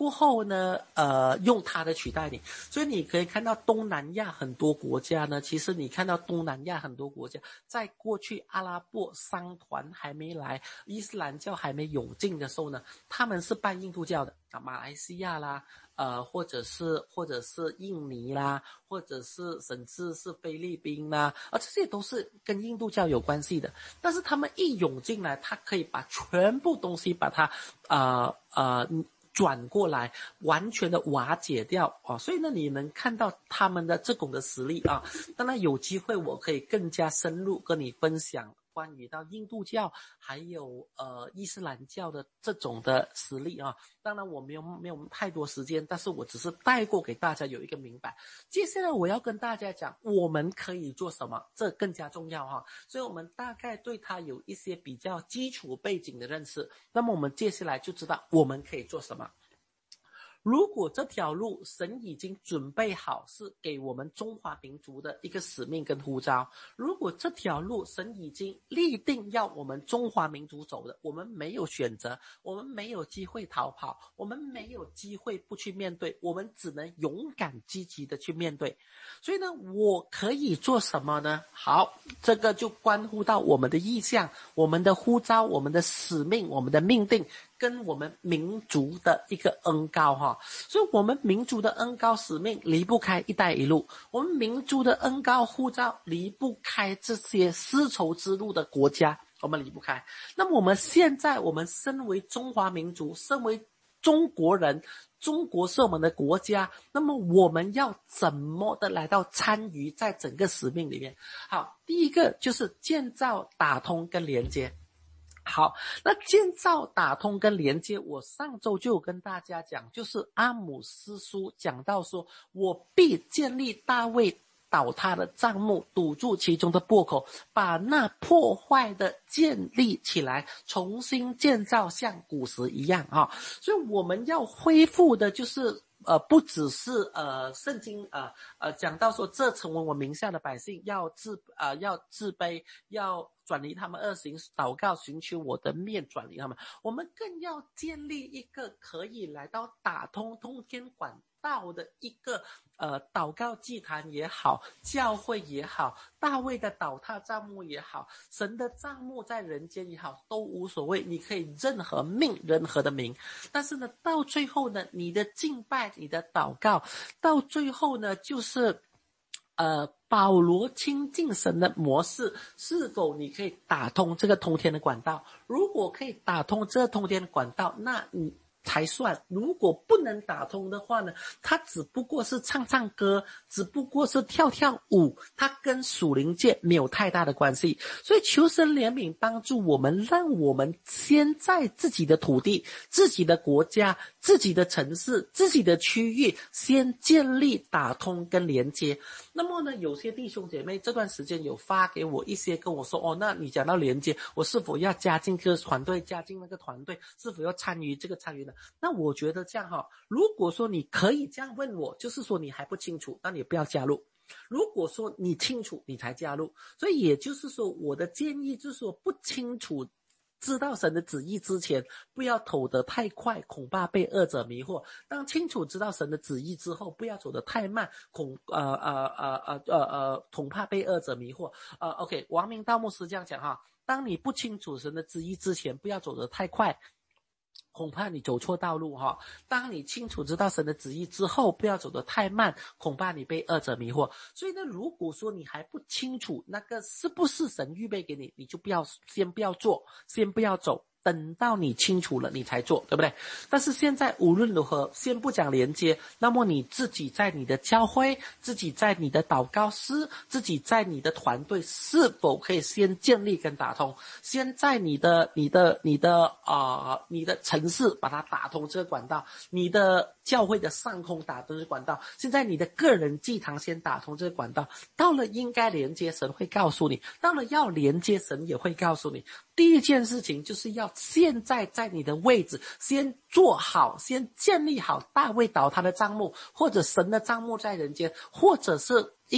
过后呢，呃，用它的取代你。所以你可以看到东南亚很多国家呢，其实你看到东南亚很多国家，在过去阿拉伯商团还没来，伊斯兰教还没涌进的时候呢，他们是拜印度教的啊，马来西亚啦，呃，或者是或者是印尼啦，或者是甚至是菲律宾啦，啊，这些都是跟印度教有关系的。但是他们一涌进来，他可以把全部东西把它呃呃转过来，完全的瓦解掉啊！所以呢，你能看到他们的这种的实力啊。当然有机会我可以更加深入跟你分享关于到印度教还有呃伊斯兰教的这种的实力啊。当然我没有没有太多时间，但是我只是带过给大家有一个明白。接下来我要跟大家讲我们可以做什么，这更加重要哈。所以我们大概对它有一些比较基础背景的认识，那么我们接下来就知道我们可以做什么。如果这条路神已经准备好是给我们中华民族的一个使命跟呼召，如果这条路神已经立定要我们中华民族走的，我们没有选择，我们没有机会逃跑，我们没有机会不去面对，我们只能勇敢积极的去面对。所以呢，我可以做什么呢？好，这个就关乎到我们的意向，我们的呼召，我们的使命，我们的命定，跟我们民族的一个恩膏哈。所以我们民族的恩膏使命离不开一带一路，我们民族的恩膏呼召离不开这些丝绸之路的国家，我们离不开。那么我们现在我们身为中华民族，身为中国人，中国是我们的国家，那么我们要怎么的来到参与在整个使命里面？好，第一个就是建造、打通跟连接。好，那建造、打通跟连接，我上周就有跟大家讲，就是阿姆斯书讲到说，我必建立大卫倒塌的帐幕，堵住其中的破口，把那破坏的建立起来，重新建造，像古时一样啊。所以我们要恢复的就是呃，不只是呃，圣经呃呃讲到说，这成为我名下的百姓，要自呃要自卑，要转离他们恶行，祷告寻求我的面，转离他们。我们更要建立一个可以来到打通通天管道的一个呃祷告祭坛也好，教会也好，大卫的倒塌帐幕也好，神的帐幕在人间也好，都无所谓，你可以任何命任何的名。但是呢，到最后呢，你的敬拜，你的祷告，到最后呢，就是呃，保罗亲近神的模式，是否你可以打通这个通天的管道？如果可以打通这个通天的管道，那你才算。如果不能打通的话呢，它只不过是唱唱歌，只不过是跳跳舞，它跟属灵界没有太大的关系。所以求神怜悯帮助我们，让我们先在自己的土地、自己的国家、自己的城市、自己的区域先建立打通跟连接。那么呢，有些弟兄姐妹这段时间有发给我一些跟我说，哦，那你讲到连接，我是否要加进这个团队，加进那个团队，是否要参与这个参与呢？那我觉得这样哈，如果说你可以这样问我，就是说你还不清楚，那你不要加入。如果说你清楚，你才加入。所以也就是说，我的建议就是说，不清楚知道神的旨意之前，不要走得太快，恐怕被恶者迷惑。当清楚知道神的旨意之后，不要走得太慢，恐呃呃呃呃呃呃恐怕被恶者迷惑。呃 OK， 王明道牧师这样讲哈，当你不清楚神的旨意之前，不要走得太快，恐怕你走错道路哈。当你清楚知道神的旨意之后，不要走得太慢，恐怕你被恶者迷惑。所以呢，如果说你还不清楚那个是不是神预备给你，你就不要先不要做，先不要走，等到你清楚了你才做，对不对？但是现在无论如何，先不讲连接，那么你自己在你的教会，自己在你的祷告室，自己在你的团队，是否可以先建立跟打通？先在你的你的你的啊、呃、你的城市把它打通这个管道，你的教会的上空打通这个管道，现在你的个人祭坛先打通这个管道，到了应该连接，神会告诉你，到了要连接，神也会告诉你。第一件事情就是要现在在你的位置先做好，先建立好大卫倒塌的帐幕，或者神的帐幕在人间，或者是一个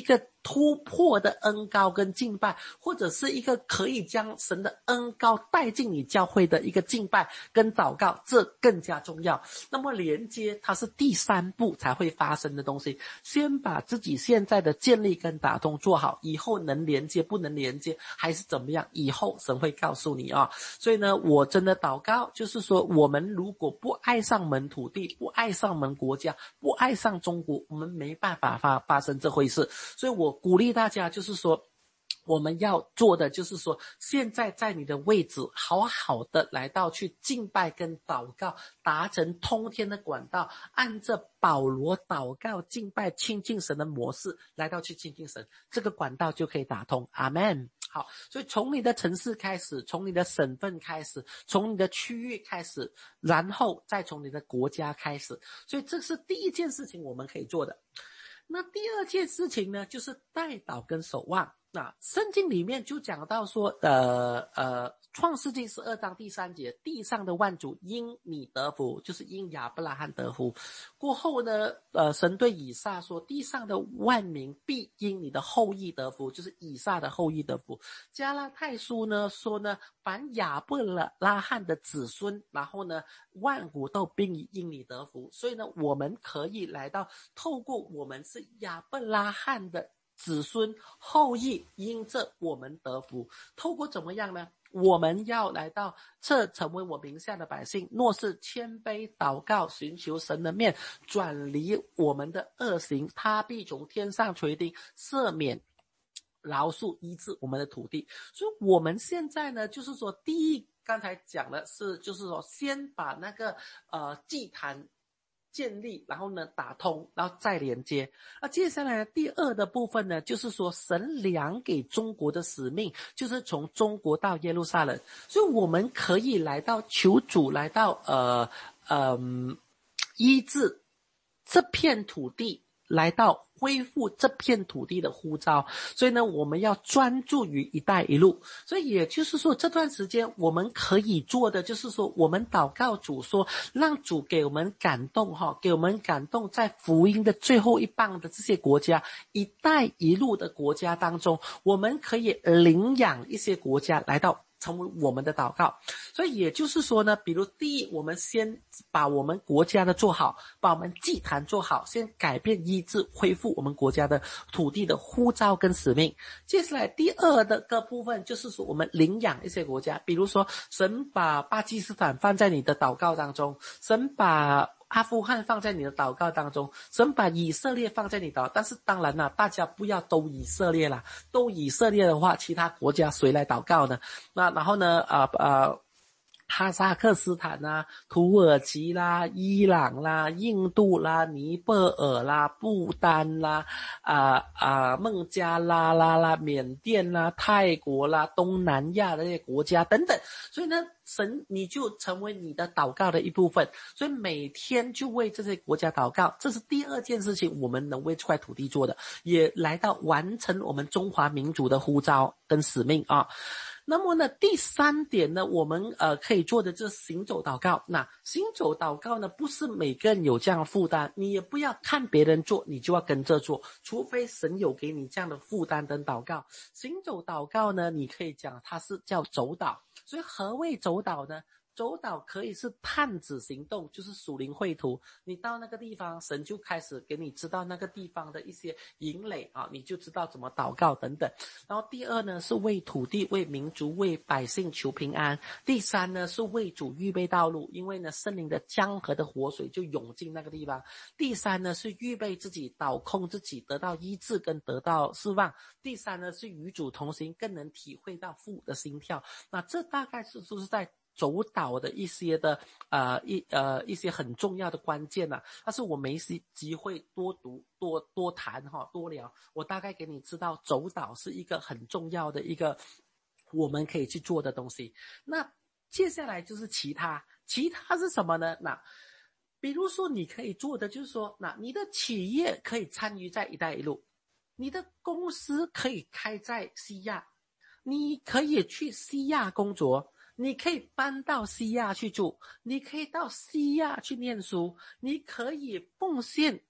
突破的恩膏跟敬拜，或者是一个可以将神的恩膏带进你教会的一个敬拜跟祷告，这更加重要。那么连接它是第三步才会发生的东西，先把自己现在的建立跟打通做好，以后能连接不能连接还是怎么样，以后神会告诉你啊。所以呢，我真的祷告就是说，我们如果不爱上门土地，不爱上门国家，不爱上中国，我们没办法发发生这回事。所以我鼓励大家就是说，我们要做的就是说，现在在你的位置好好的来到去敬拜跟祷告，达成通天的管道，按着保罗祷告敬拜亲近神的模式来到去亲近神，这个管道就可以打通。阿们。好，所以从你的城市开始，从你的省份开始，从你的区域开始，然后再从你的国家开始，所以这是第一件事情我们可以做的。那第二件事情呢，就是代祷跟守望。那圣经里面就讲到说，呃呃，创世纪十二章第三节，地上的万族因你得福，就是因亚伯拉罕得福。过后呢，呃，神对以撒说，地上的万民必因你的后裔得福，就是以撒的后裔得福。加拉太书呢说呢，凡亚伯拉罕的子孙，然后呢，万国都必因你得福。所以呢，我们可以来到，透过我们是亚伯拉罕的子孙后裔，因这我们得福。透过怎么样呢？我们要来到这成为我名下的百姓，若是谦卑祷告，寻求神的面，转离我们的恶行，他必从天上垂听，赦免饶恕医治我们的土地。所以我们现在呢，就是说第一刚才讲的是就是说先把那个呃祭坛建立，然后呢打通，然后再连接。那接下来第二的部分呢，就是说神量给中国的使命，就是从中国到耶路撒冷。所以我们可以来到求主来到呃呃医治这片土地，来到恢复这片土地的呼召。所以呢，我们要专注于一带一路。所以也就是说，这段时间我们可以做的就是说，我们祷告主说，让主给我们感动哈，给我们感动，在福音的最后一棒的这些国家，一带一路的国家当中，我们可以领养一些国家来到成为我们的祷告。所以也就是说呢，比如第一，我们先把我们国家的做好，把我们祭坛做好，先改变医治恢复我们国家的土地的呼召跟使命。接下来第二的个部分就是说，我们领养一些国家，比如说神把巴基斯坦放在你的祷告当中，神把阿富汗放在你的祷告当中，神把以色列放在你的祷告。但是当然啦，大家不要都以色列啦，都以色列的话，其他国家谁来祷告呢？那然后呢呃呃哈萨克斯坦啦、土耳其啦、伊朗啦、印度啦、尼泊尔啦、不丹啦、啊、呃、啊、呃、孟加拉啦啦、缅甸啦、泰国啦、东南亚的这些国家等等。所以呢，神你就成为你的祷告的一部分。所以每天就为这些国家祷告，这是第二件事情我们能为这块土地做的，也来到完成我们中华民族的呼召跟使命啊。那么呢，第三点呢，我们呃可以做的就是行走祷告。那行走祷告呢，不是每个人有这样的负担，你也不要看别人做，你就要跟着做，除非神有给你这样的负担跟祷告。行走祷告呢，你可以讲它是叫走祷。所以何谓走祷呢？走祷可以是探子行动，就是属灵绘图。你到那个地方，神就开始给你知道那个地方的一些营垒啊，你就知道怎么祷告等等。然后第二呢，是为土地、为民族、为百姓求平安。第三呢，是为主预备道路，因为呢，圣灵的江河的活水就涌进那个地方。第三呢，是预备自己导控自己，得到医治跟得到释放。第三呢，是与主同行，更能体会到父的心跳。那这大概是就是在走祷的一些的呃一呃一些很重要的关键啊，但是我没机会多读多多谈哈多聊，我大概给你知道走祷是一个很重要的一个我们可以去做的东西。那接下来就是其他，其他是什么呢？那比如说你可以做的就是说，那你的企业可以参与在一带一路，你的公司可以开在西亚，你可以去西亚工作，你可以搬到西亚去住，你可以到西亚去念书，你可以奉献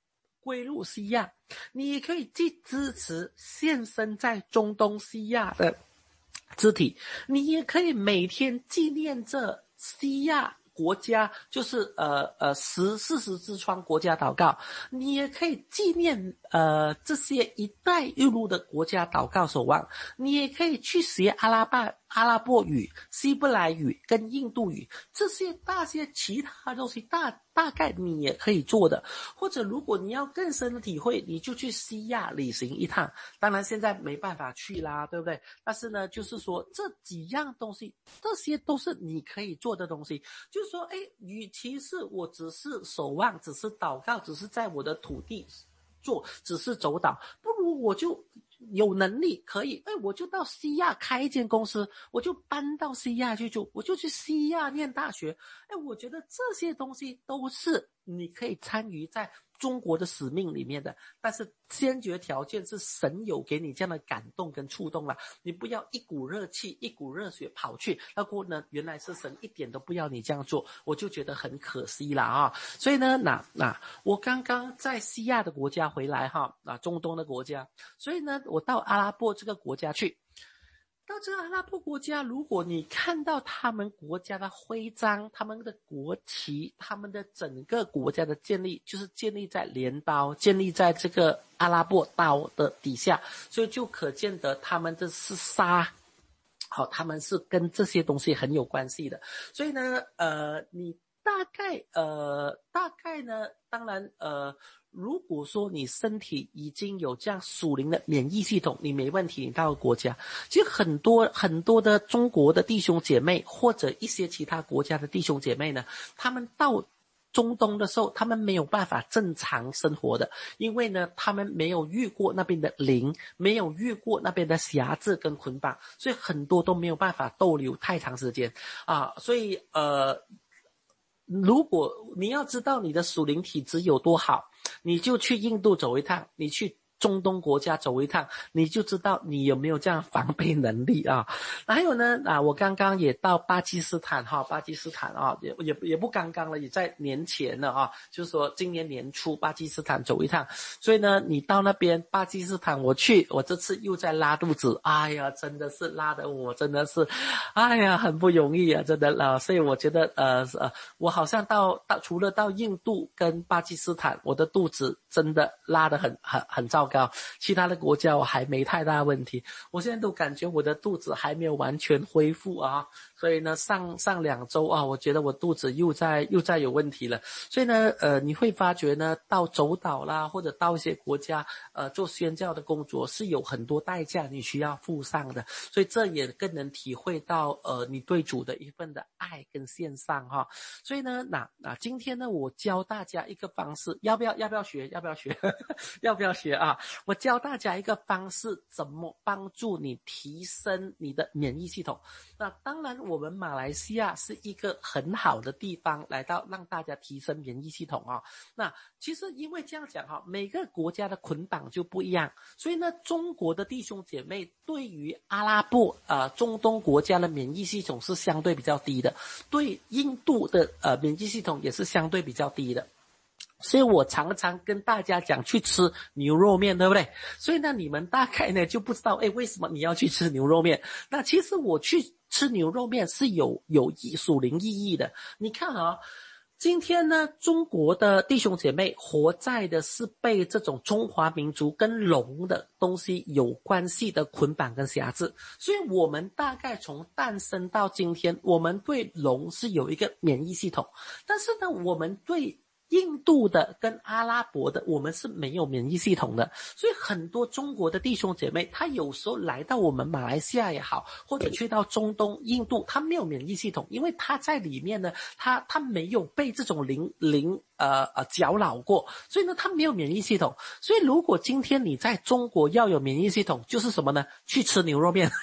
归入西亚，你也可以既支持现身在中东西亚的肢体，你也可以每天纪念着西亚国家，就是呃呃十四十之窗国家祷告，你也可以纪念呃这些一带一路的国家祷告守望，你也可以去学阿拉伯阿拉伯语、希伯来语跟印度语，这些大些其他东西大大概你也可以做的。或者如果你要更深的体会，你就去西亚旅行一趟，当然现在没办法去啦，对不对？但是呢就是说这几样东西，这些都是你可以做的东西，就是说诶，与其是我只是守望，只是祷告，只是在我的土地做，只是走岛，不如我就有能力可以，哎，我就到西亚开一间公司，我就搬到西亚去住，我就去西亚念大学。哎，我觉得这些东西都是你可以参与在中国的使命里面的，但是先决条件是神有给你这样的感动跟触动了，你不要一股热气一股热血跑去，那过呢原来是神一点都不要你这样做，我就觉得很可惜了啊。所以呢那那我刚刚在西亚的国家回来哈，啊中东的国家，所以呢我到阿拉伯这个国家去，到这个阿拉伯国家，如果你看到他们国家的徽章，他们的国旗，他们的整个国家的建立，就是建立在镰刀，建立在这个阿拉伯刀的底下，所以就可见得他们这是沙，好，他们是跟这些东西很有关系的。所以呢呃你大概呃大概呢当然呃如果说你身体已经有这样属灵的免疫系统，你没问题，你到国家，其实很多很多的中国的弟兄姐妹或者一些其他国家的弟兄姐妹呢，他们到中东的时候，他们没有办法正常生活的，因为呢他们没有遇过那边的灵，没有遇过那边的辖制跟捆绑，所以很多都没有办法逗留太长时间啊。所以呃如果你要知道你的属灵体质有多好，你就去印度走一趟，你去中东国家走一趟，你就知道你有没有这样防备能力啊。还有呢啊，我刚刚也到巴基斯坦哈，巴基斯坦啊，也也也不刚刚了，也在年前了啊，就是说今年年初巴基斯坦走一趟。所以呢你到那边巴基斯坦我去，我这次又在拉肚子，哎呀真的是拉得我真的是哎呀很不容易啊，真的啊。所以我觉得呃呃我好像到到除了到印度跟巴基斯坦，我的肚子真的拉得很很很糟糕，其他的国家我还没太大问题，我现在都感觉我的肚子还没有完全恢复啊。所以呢上上两周啊，我觉得我肚子又在又在有问题了。所以呢呃你会发觉呢到走岛啦，或者到一些国家呃做宣教的工作是有很多代价你需要付上的，所以这也更能体会到呃你对主的一份的爱跟献上哈。所以呢那那今天呢我教大家一个方式，要不要要不要学要不要学要不要学啊？我教大家一个方式，怎么帮助你提升你的免疫系统。那当然我们马来西亚是一个很好的地方来到让大家提升免疫系统啊。那其实因为这样讲哈，每个国家的捆绑就不一样，所以呢中国的弟兄姐妹对于阿拉伯呃中东国家的免疫系统是相对比较低的，对印度的呃免疫系统也是相对比较低的。所以我常常跟大家讲去吃牛肉面，对不对？所以呢你们大概呢就不知道诶为什么你要去吃牛肉面。那其实我去吃牛肉面是有有属灵意义的。你看啊，今天呢中国的弟兄姐妹活在的是被这种中华民族跟龙的东西有关系的捆绑跟辖制，所以我们大概从诞生到今天，我们对龙是有一个免疫系统，但是呢我们对印度的跟阿拉伯的我们是没有免疫系统的。所以很多中国的弟兄姐妹他有时候来到我们马来西亚也好，或者去到中东印度，他没有免疫系统，因为他在里面呢他他没有被这种灵灵呃呃搅扰过，所以呢他没有免疫系统。所以如果今天你在中国要有免疫系统，就是什么呢？去吃牛肉面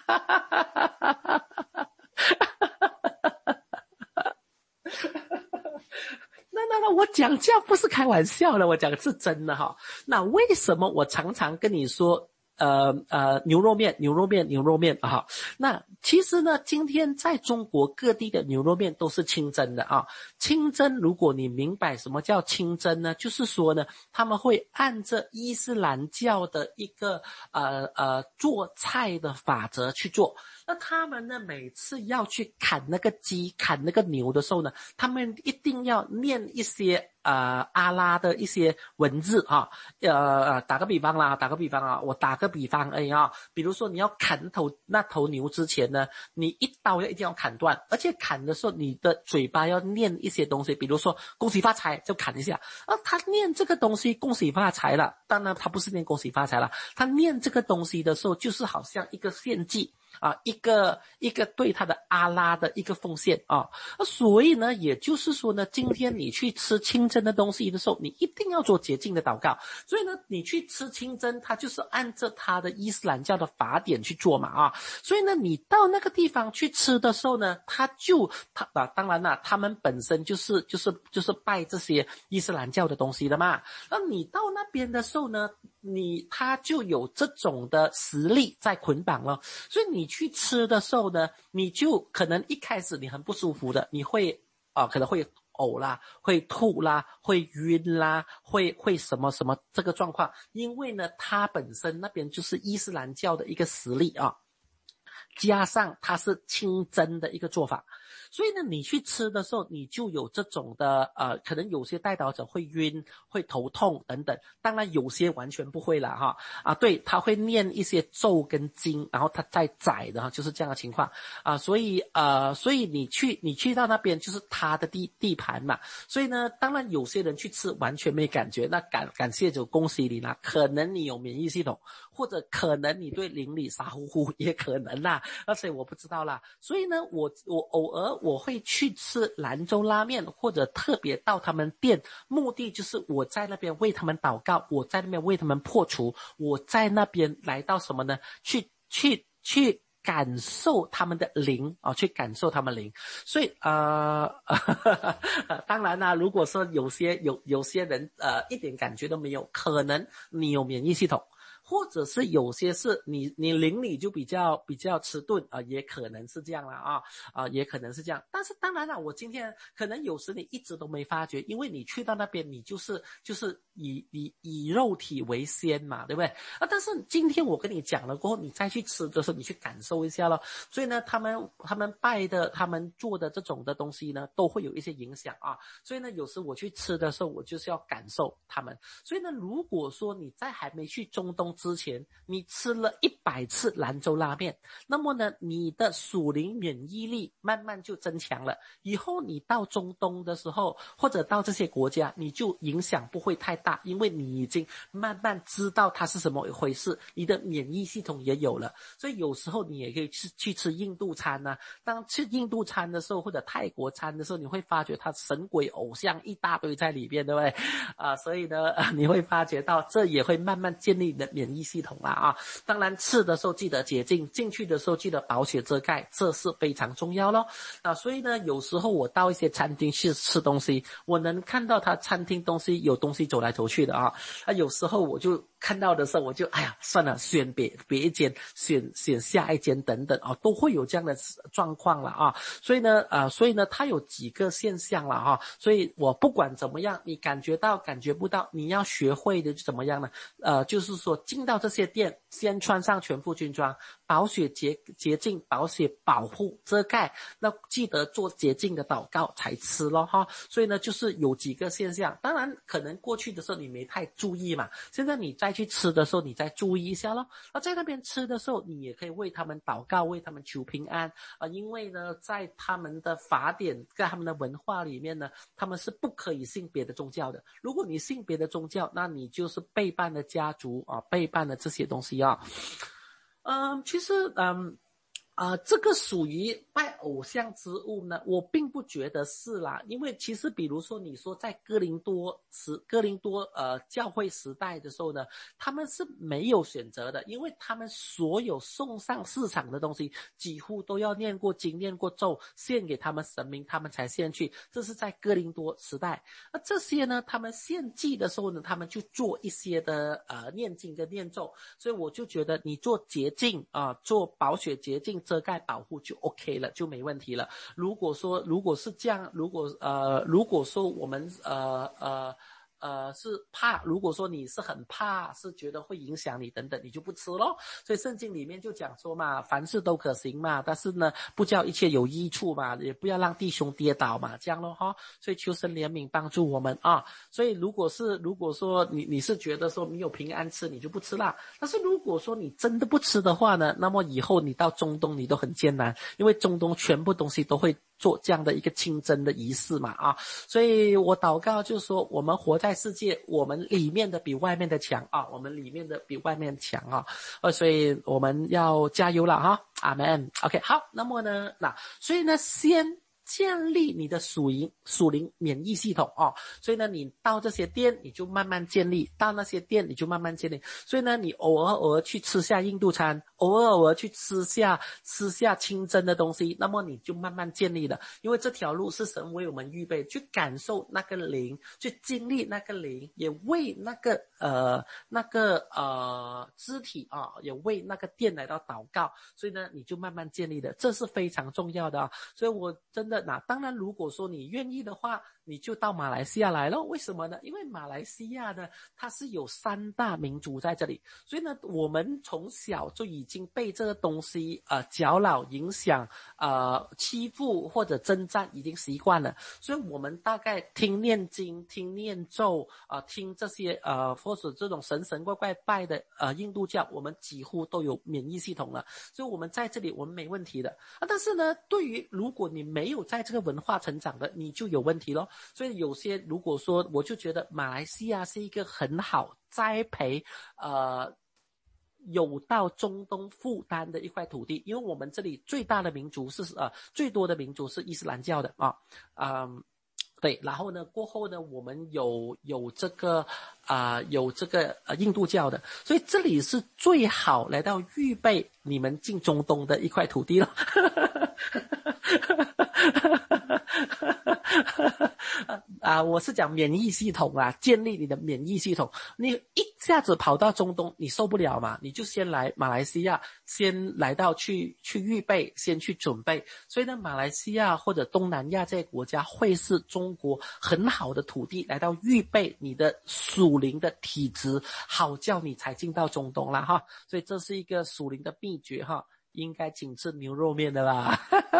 那那那我讲这样不是开玩笑的，我讲是真的哈。那为什么我常常跟你说呃呃牛肉面牛肉面牛肉面啊。那其实呢，今天在中国各地的牛肉面都是清真的啊。清真，如果你明白什么叫清真呢，就是说呢，他们会按着伊斯兰教的一个呃呃做菜的法则去做。那他们呢，每次要去砍那个鸡砍那个牛的时候呢，他们一定要念一些呃阿拉的一些文字啊。呃打个比方啦打个比方啊我打个比方而已啊。比如说你要砍头那头牛之前呢，你一刀要一定要砍断，而且砍的时候你的嘴巴要念一些东西，比如说恭喜发财就砍一下啊。他念这个东西恭喜发财了，当然他不是念恭喜发财了，他念这个东西的时候就是好像一个献祭啊，一个一个对他的阿拉的一个奉献啊。所以呢，也就是说呢，今天你去吃清真的东西的时候，你一定要做洁净的祷告。所以呢，你去吃清真，它就是按照他的伊斯兰教的法典去做嘛啊。所以呢，你到那个地方去吃的时候呢，他就他啊，当然啦，他们本身就是就是就是拜这些伊斯兰教的东西的嘛。那你到那边的时候呢，你他就有这种的实力在捆绑了。所以你去吃的时候呢，你就可能一开始你很不舒服的，你会啊、呃、可能会呕啦，会吐啦，会晕啦，会会什么什么这个状况，因为呢，它本身那边就是伊斯兰教的一个实力啊，加上它是清真的一个做法。所以呢，你去吃的时候，你就有这种的呃，可能有些代祷者会晕，会头痛等等。当然有些完全不会了哈啊，对，他会念一些咒跟经，然后他再宰的哈，就是这样的情况啊。所以呃，所以你去你去到那边就是他的地地盘嘛。所以呢，当然有些人去吃完全没感觉，那感感谢就恭喜你啦，可能你有免疫系统，或者可能你对邻里傻乎乎，也可能啦，而且我不知道啦。所以呢，我我偶尔我会去吃兰州拉面，或者特别到他们店，目的就是我在那边为他们祷告，我在那边为他们破除，我在那边来到什么呢？去去去感受他们的灵啊、哦，去感受他们灵。所以呃当然啦，如果说有些有有些人呃一点感觉都没有，可能你有免疫系统。或者是有些是你你邻里就比较比较迟钝啊、呃，也可能是这样啦啊啊、呃，也可能是这样。但是当然了，我今天可能有时你一直都没发觉，因为你去到那边你就是就是以以以肉体为先嘛，对不对啊？但是今天我跟你讲了过后，你再去吃的时候，你去感受一下咯。所以呢，他们他们拜的他们做的这种的东西呢，都会有一些影响啊。所以呢，有时我去吃的时候，我就是要感受他们。所以呢，如果说你在还没去中东之前，你吃了一百次兰州拉面，那么呢，你的属灵免疫力慢慢就增强了。以后你到中东的时候，或者到这些国家，你就影响不会太大，因为你已经慢慢知道它是什么一回事，你的免疫系统也有了。所以有时候你也可以去去吃印度餐啊。当吃印度餐的时候，或者泰国餐的时候，你会发觉它神鬼偶像一大堆在里边，对不对啊？所以呢，你会发觉到这也会慢慢建立你的免疫系统啦啊。当然吃的时候记得洁净，进去的时候记得保险遮盖，这是非常重要咯啊。所以呢，有时候我到一些餐厅去吃东西，我能看到他餐厅东西有东西走来走去的啊啊，有时候我就看到的时候，我就哎呀算了，选别别一间，选选下一间等等啊，都会有这样的状况了啊。所以呢啊，所以呢，它有几个现象了哈、啊。所以我不管怎么样，你感觉到感觉不到，你要学会的就怎么样呢？呃，就是说进到这些店，先穿上全副军装，保血洁洁净，保血保护遮盖，那记得做洁净的祷告才吃咯哈。所以呢，就是有几个现象，当然可能过去的时候你没太注意嘛，现在你再去吃的时候，你再注意一下咯。那在那边吃的时候，你也可以为他们祷告，为他们求平安啊、呃，因为呢，在他们的法典，在他们的文化里面呢，他们是不可以信别的宗教的。如果你信别的宗教，那你就是背叛了家族啊，背叛了这些东西啊。嗯，其实嗯。 呃，这个属于拜偶像之物呢，我并不觉得是啦，因为其实比如说你说在哥林多时哥林多呃教会时代的时候呢，他们是没有选择的，因为他们所有送上市场的东西几乎都要念过经念过咒，献给他们神明，他们才献去，这是在哥林多时代。那这些呢，他们献祭的时候呢，他们就做一些的呃念经跟念咒，所以我就觉得你做洁净啊、呃，做宝血洁净遮盖保护就 OK 了，就没问题了。如果说如果是这样，如果呃如果说我们呃呃呃是怕，如果说你是很怕，是觉得会影响你等等，你就不吃咯。所以圣经里面就讲说嘛，凡事都可行嘛，但是呢不叫一切有益处嘛，也不要让弟兄跌倒嘛，这样咯哈。所以求神怜悯帮助我们啊。所以如果是如果说你你是觉得说没有平安吃，你就不吃啦。但是如果说你真的不吃的话呢，那么以后你到中东你都很艰难，因为中东全部东西都会做这样的一个清真的仪式嘛啊。所以我祷告就是说，我们活在世界，我们里面的比外面的强啊，我们里面的比外面强啊，呃，所以我们要加油了哈，阿们。OK， 好，那么呢，那所以呢，先建立你的属灵属灵免疫系统哦，所以呢，你到这些店你就慢慢建立，到那些店你就慢慢建立。所以呢，你偶尔偶尔去吃下印度餐，偶尔偶尔去吃下吃下清真的东西，那么你就慢慢建立了。因为这条路是神为我们预备，去感受那个灵，去经历那个灵，也为那个呃那个呃肢体啊，也为那个店来到祷告。所以呢，你就慢慢建立的，这是非常重要的啊。所以我真的。那当然如果说你愿意的话，你就到马来西亚来了。为什么呢？因为马来西亚呢，它是有三大民族在这里，所以呢，我们从小就已经被这个东西呃搅扰影响，呃欺负或者征战已经习惯了，所以我们大概听念经、听念咒啊、呃，听这些呃或者这种神神怪怪拜的呃印度教，我们几乎都有免疫系统了，所以我们在这里我们没问题的啊。但是呢，对于如果你没有在这个文化成长的，你就有问题咯。所以有些如果说，我就觉得马来西亚是一个很好栽培呃有到中东负担的一块土地，因为我们这里最大的民族是呃最多的民族是伊斯兰教的啊，嗯。对，然后呢，过后呢，我们有有这个啊、呃，有这个呃印度教的，所以这里是最好来到预备你们进中东的一块土地了。啊，我是讲免疫系统啊，建立你的免疫系统。你一下子跑到中东，你受不了嘛？你就先来马来西亚，先来到去去预备，先去准备。所以呢，马来西亚或者东南亚这些国家会是中国很好的土地，来到预备你的属灵的体质，好叫你才进到中东啦哈。所以这是一个属灵的秘诀哈，应该仅吃牛肉面的啦。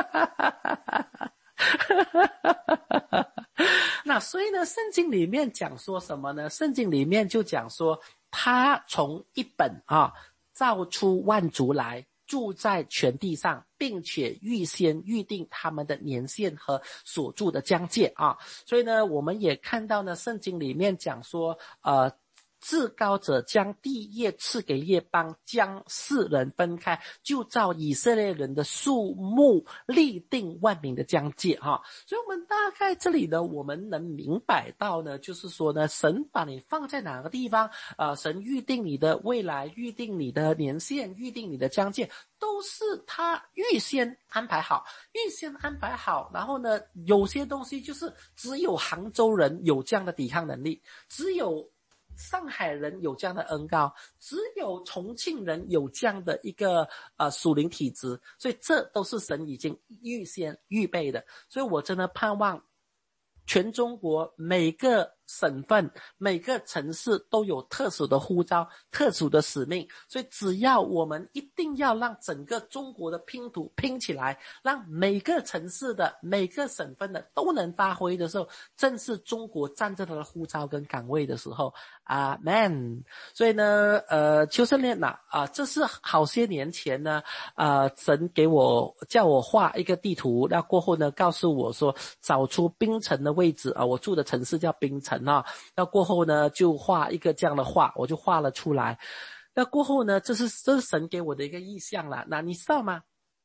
那所以呢，圣经里面讲说什么呢？圣经里面就讲说，他从一本啊造出万族来，住在全地上，并且预先预定他们的年限和所住的疆界啊。所以呢，我们也看到呢，圣经里面讲说，呃。至高者将地业赐给列邦，将世人分开，就照以色列人的数目立定万民的疆界哈。所以我们大概这里呢，我们能明白到呢，就是说呢，神把你放在哪个地方，呃，神预定你的未来，预定你的年限，预定你的疆界，都是他预先安排好，预先安排好。然后呢，有些东西就是只有杭州人有这样的抵抗能力，只有上海人有这样的恩膏，只有重庆人有这样的一个呃属灵体质，所以这都是神已经预先预备的。所以我真的盼望全中国每个省份每个城市都有特殊的呼召，特殊的使命，所以只要我们一定要让整个中国的拼图拼起来，让每个城市的每个省份的都能发挥的时候，正是中国站在它的呼召跟岗位的时候。阿们。所以呢呃求神怜悯啊，这是好些年前呢呃神给我叫我画一个地图，那过后呢告诉我说找出槟城的位置啊，我住的城市叫槟城啊，那过后呢就画一个这样的画，我就画了出来。那过后呢，这是这是神给我的一个意象啦。那你知道吗？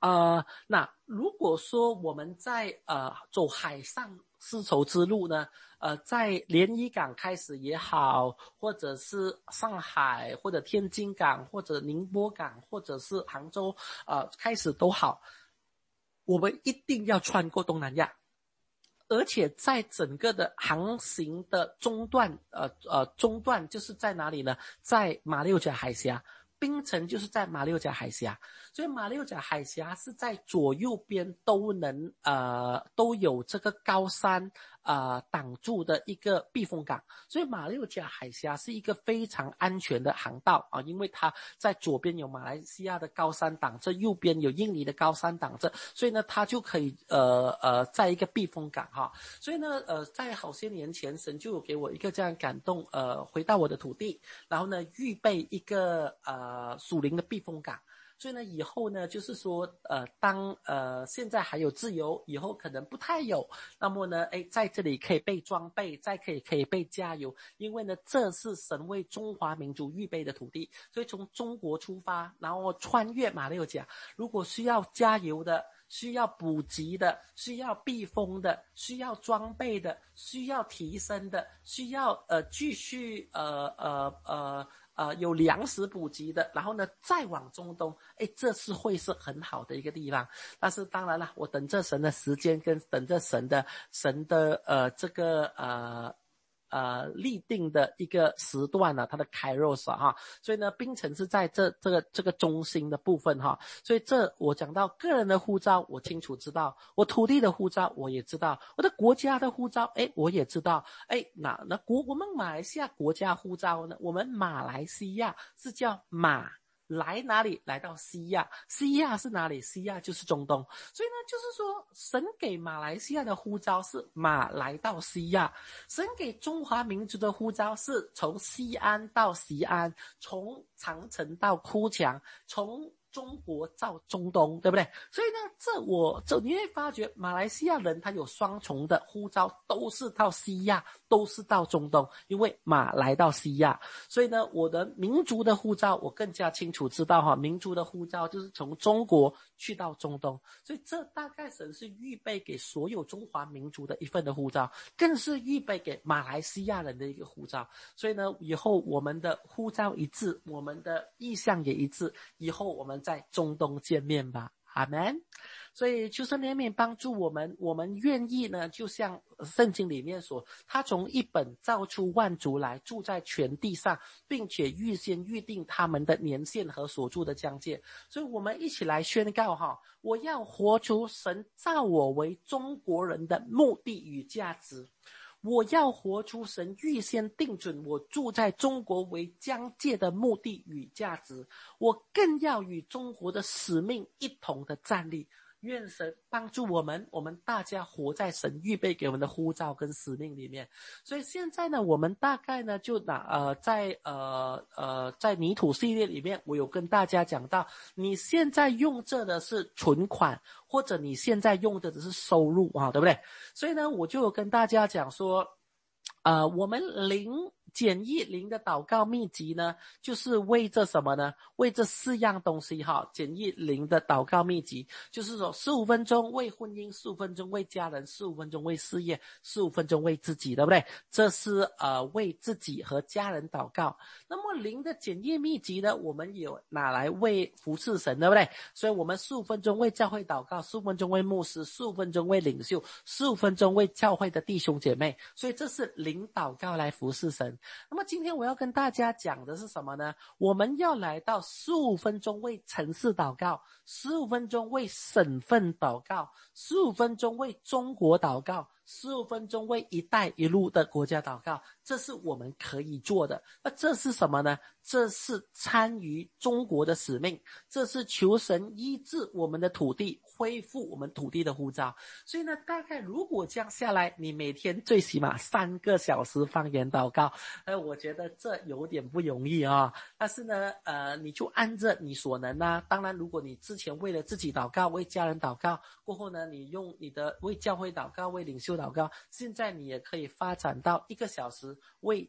呃，那如果说我们在呃走海上丝绸之路呢，呃，在连漪港开始也好，或者是上海，或者天津港，或者宁波港，或者是杭州，呃，开始都好，我们一定要穿过东南亚。而且在整个的航行的中段，呃呃，中段就是在哪里呢？在马六甲海峡。槟城就是在马六甲海峡，所以马六甲海峡是在左右边都能呃都有这个高山呃挡住的一个避风港，所以马六甲海峡是一个非常安全的航道啊，因为它在左边有马来西亚的高山挡着，右边有印尼的高山挡着，所以呢它就可以呃呃在一个避风港哈，所以呢呃在好些年前神就有给我一个这样感动，呃回到我的土地，然后呢预备一个呃呃，属灵的避风港，所以呢，以后呢，就是说，呃，当呃现在还有自由，以后可能不太有，那么呢，哎，在这里可以被装备，再可以可以被加油，因为呢，这是神为中华民族预备的土地，所以从中国出发，然后穿越马六甲，如果需要加油的，需要补给的，需要避风的，需要装备的，需要提升的，需要呃继续呃呃呃。呃，有粮食补给的，然后呢，再往中东，哎，这是会是很好的一个地方。但是当然了，我等着神的时间，跟等着神的神的呃这个呃呃立定的一个时段呢、啊，它的开肉sa哈，所以呢，槟城是在这这个这个中心的部分哈，所以这我讲到个人的护照，我清楚知道，我土地的护照我也知道，我的国家的护照，哎，我也知道，哎，那那国我们马来西亚国家护照呢？我们马来西亚是叫马。来哪里？来到西亚，西亚是哪里？西亚就是中东，所以呢，就是说，神给马来西亚的呼召是马来到西亚，神给中华民族的呼召是从西安到西安，从长城到哭墙，从中国到中东，对不对？所以呢，这我这你会发觉，马来西亚人他有双重的呼召，都是到西亚，都是到中东，因为马来到西亚，所以呢，我的民族的呼召我更加清楚知道哈，民族的呼召就是从中国去到中东，所以这大概神是预备给所有中华民族的一份的呼召，更是预备给马来西亚人的一个呼召。所以呢，以后我们的呼召一致，我们的意向也一致，以后我们在中东见面吧，阿们。所以求神怜悯帮助我们，我们愿意呢，就像圣经里面说，他从一本造出万族来，住在全地上，并且预先预定他们的年限和所住的疆界。所以我们一起来宣告哈，我要活出神造我为中国人的目的与价值。我要活出神预先定准我住在中国为疆界的目的与价值，我更要与中国的使命一同的站立。愿神帮助我们，我们大家活在神预备给我们的呼召跟使命里面。所以现在呢，我们大概呢就拿呃在呃呃在泥土系列里面，我有跟大家讲到，你现在用着的是存款，或者你现在用着的是收入啊，对不对？所以呢，我就有跟大家讲说，呃，我们零简易零的祷告秘籍呢，就是为这什么呢？为这四样东西哈。简易零的祷告秘籍，就是说十五分钟为婚姻，十五分钟为家人，十五分钟为事业，十五分钟为自己，对不对？这是呃为自己和家人祷告。那么零的简易秘籍呢，我们有拿来为服侍神，对不对？所以我们十五分钟为教会祷告，十五分钟为牧师，十五分钟为领袖，十五分钟为教会的弟兄姐妹。所以这是零祷告来服侍神。那么今天我要跟大家讲的是什么呢？我们要来到十五分钟为城市祷告，十五分钟为省份祷告，十五分钟为中国祷告，十五分钟为一带一路的国家祷告，这是我们可以做的。那这是什么呢？这是参与中国的使命，这是求神医治我们的土地，恢复我们土地的呼召。所以呢，大概如果这样下来，你每天最起码三个小时方言祷告，呃，我觉得这有点不容易啊。但是呢，呃，你就按着你所能啊。当然，如果你之前为了自己祷告，为家人祷告，过后呢，你用你的为教会祷告，为领袖祷告，现在你也可以发展到一个小时为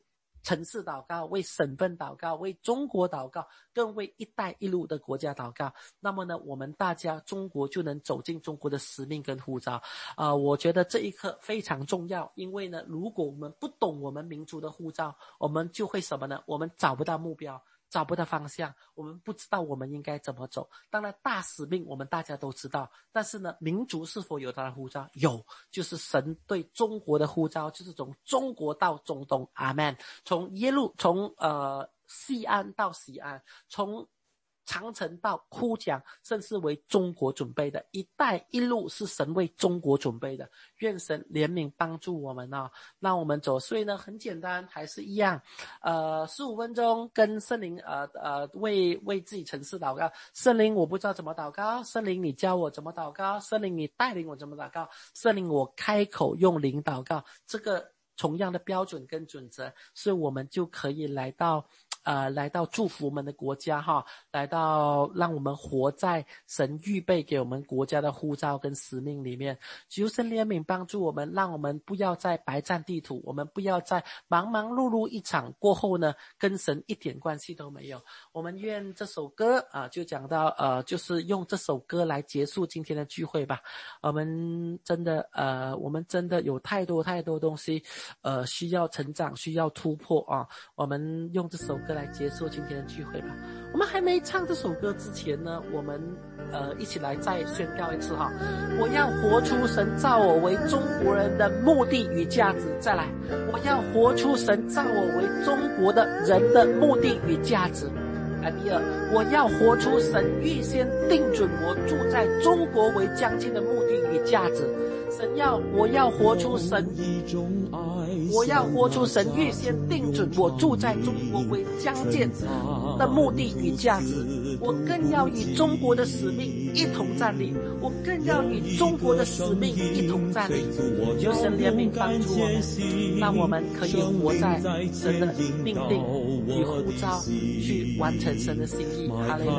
城市祷告，为省份祷告，为中国祷告，更为一带一路的国家祷告。那么呢，我们大家中国就能走进中国的使命跟呼召。呃，我觉得这一刻非常重要，因为呢，如果我们不懂我们民族的呼召，我们就会什么呢？我们找不到目标，找不到方向，我们不知道我们应该怎么走。当然大使命我们大家都知道，但是呢，民族是否有他的呼召？有，就是神对中国的呼召，就是从中国到中东，阿们。从耶路从呃西安到西安，从长城到枯江，甚至为中国准备的。一带一路是神为中国准备的，愿神怜悯帮助我们哦，让我们走。所以呢，很简单，还是一样，呃，十五分钟跟圣灵呃呃为为自己城市祷告。圣灵，我不知道怎么祷告，圣灵你教我怎么祷告，圣灵你带领我怎么祷告，圣灵我开口用灵祷告，这个同样的标准跟准则，所以我们就可以来到呃，来到祝福我们的国家哈，来到让我们活在神预备给我们国家的呼召跟使命里面。求神怜悯帮助我们，让我们不要在白占地图，我们不要在忙忙碌碌一场过后呢，跟神一点关系都没有。我们愿这首歌啊、呃，就讲到呃，就是用这首歌来结束今天的聚会吧。我们真的呃，我们真的有太多太多东西呃，需要成长，需要突破啊。我们用这首歌来结束今天的聚会吧。我们还没唱这首歌之前呢，我们呃一起来再宣告一次哈，我要活出神造我为中国人的目的与价值。再来，我要活出神造我为中国的人的目的与价值。来，第二，我要活出神预先定准我住在中国为将军的目的与价值。神要我要活出神我要活出神预先定准我住在中国为将军的目的与价值。我更要与中国的使命一同站立，我更要与中国的使命一同站立。求神怜悯帮助我们，让我们可以活在神的命令与呼召，去完成神的心意。哈利路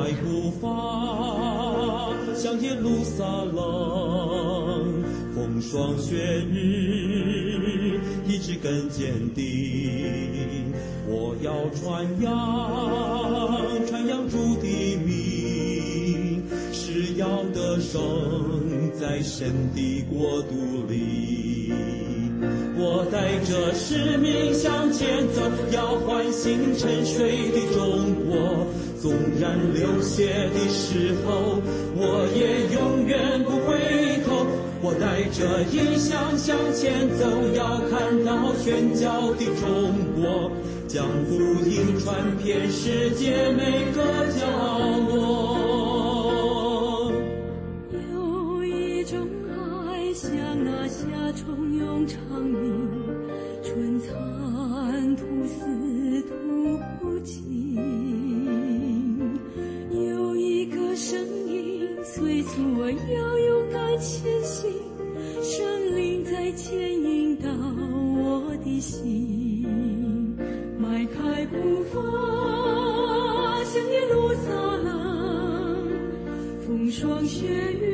亚！向耶路撒冷，风霜雪日，意志更坚定。我要传扬，传扬主的名，是要得胜在神的国度里。我带着使命向前走，要唤醒沉睡的中国。纵然流血的时候，我也永远不回头。我带着异象向前走，要看到宣教的中国，将福音传遍世界每个角落。 有一种爱像那夏虫涌长鸣，春蚕吐丝吐尽。有一个声音催促我要勇敢前行，神灵在牵引导我的心，迈开步伐向耶路撒冷，风霜雪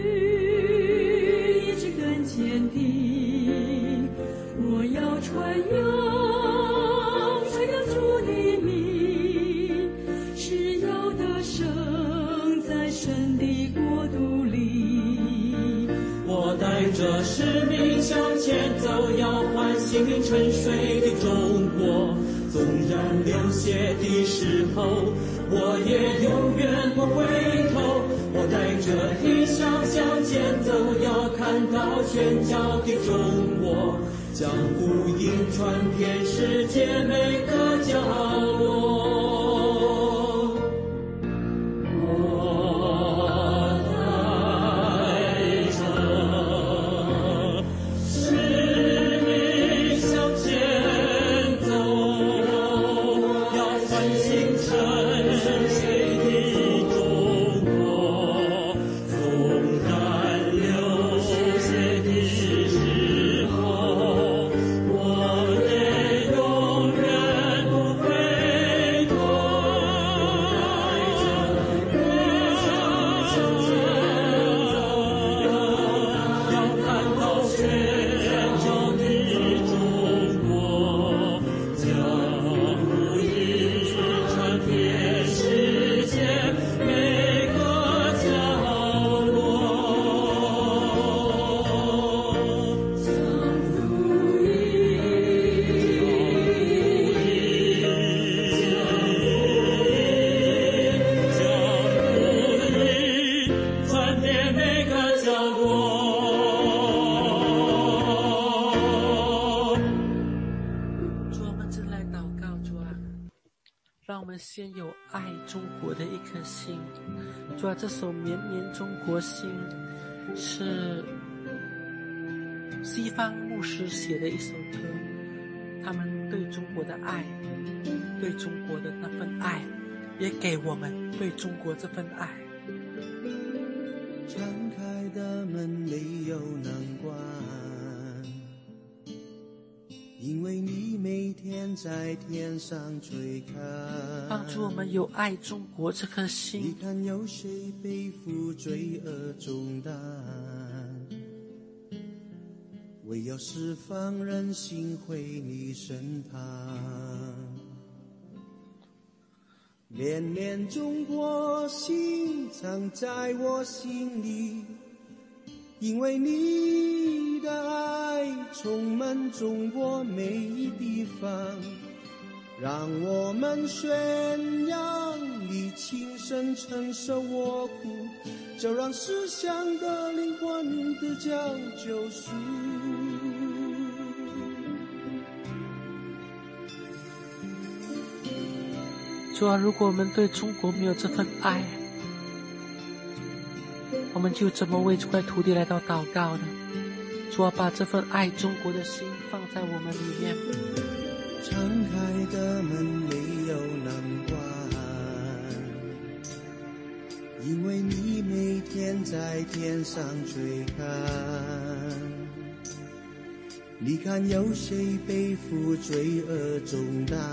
雨意志更坚定。我要传扬传扬主的名，是要得胜在神的国度里。 我带着使命向前走，要唤醒沉睡的中国。纵然流血的时候，我也永远不回头。我带着异象向前走，要看到宣教的中国，将福音传遍世界每个角落。 让我们先有爱中国的一颗心。主啊，这首《绵绵中国心》是西方牧师写的一首歌，他们对中国的爱，对中国的那份爱，也给我们对中国这份爱。 敞开的门没有难关，因为你每天在天上追看， 帮助我们有爱中国这颗心。 你看有谁背负罪恶重担，唯有释放人心回你身旁。绵绵中国心藏在我心里，因为你的爱充满中国每一地方，让我们宣扬你亲身承受我苦，就让思想的灵魂得着救赎。 主啊，如果我们对中国没有这份爱，我们就怎么为这块土地来到祷告呢？主啊，把这份爱中国的心放在我们里面。 敞开的门没有难关，因为你每天在天上追看，你看有谁背负罪恶重担，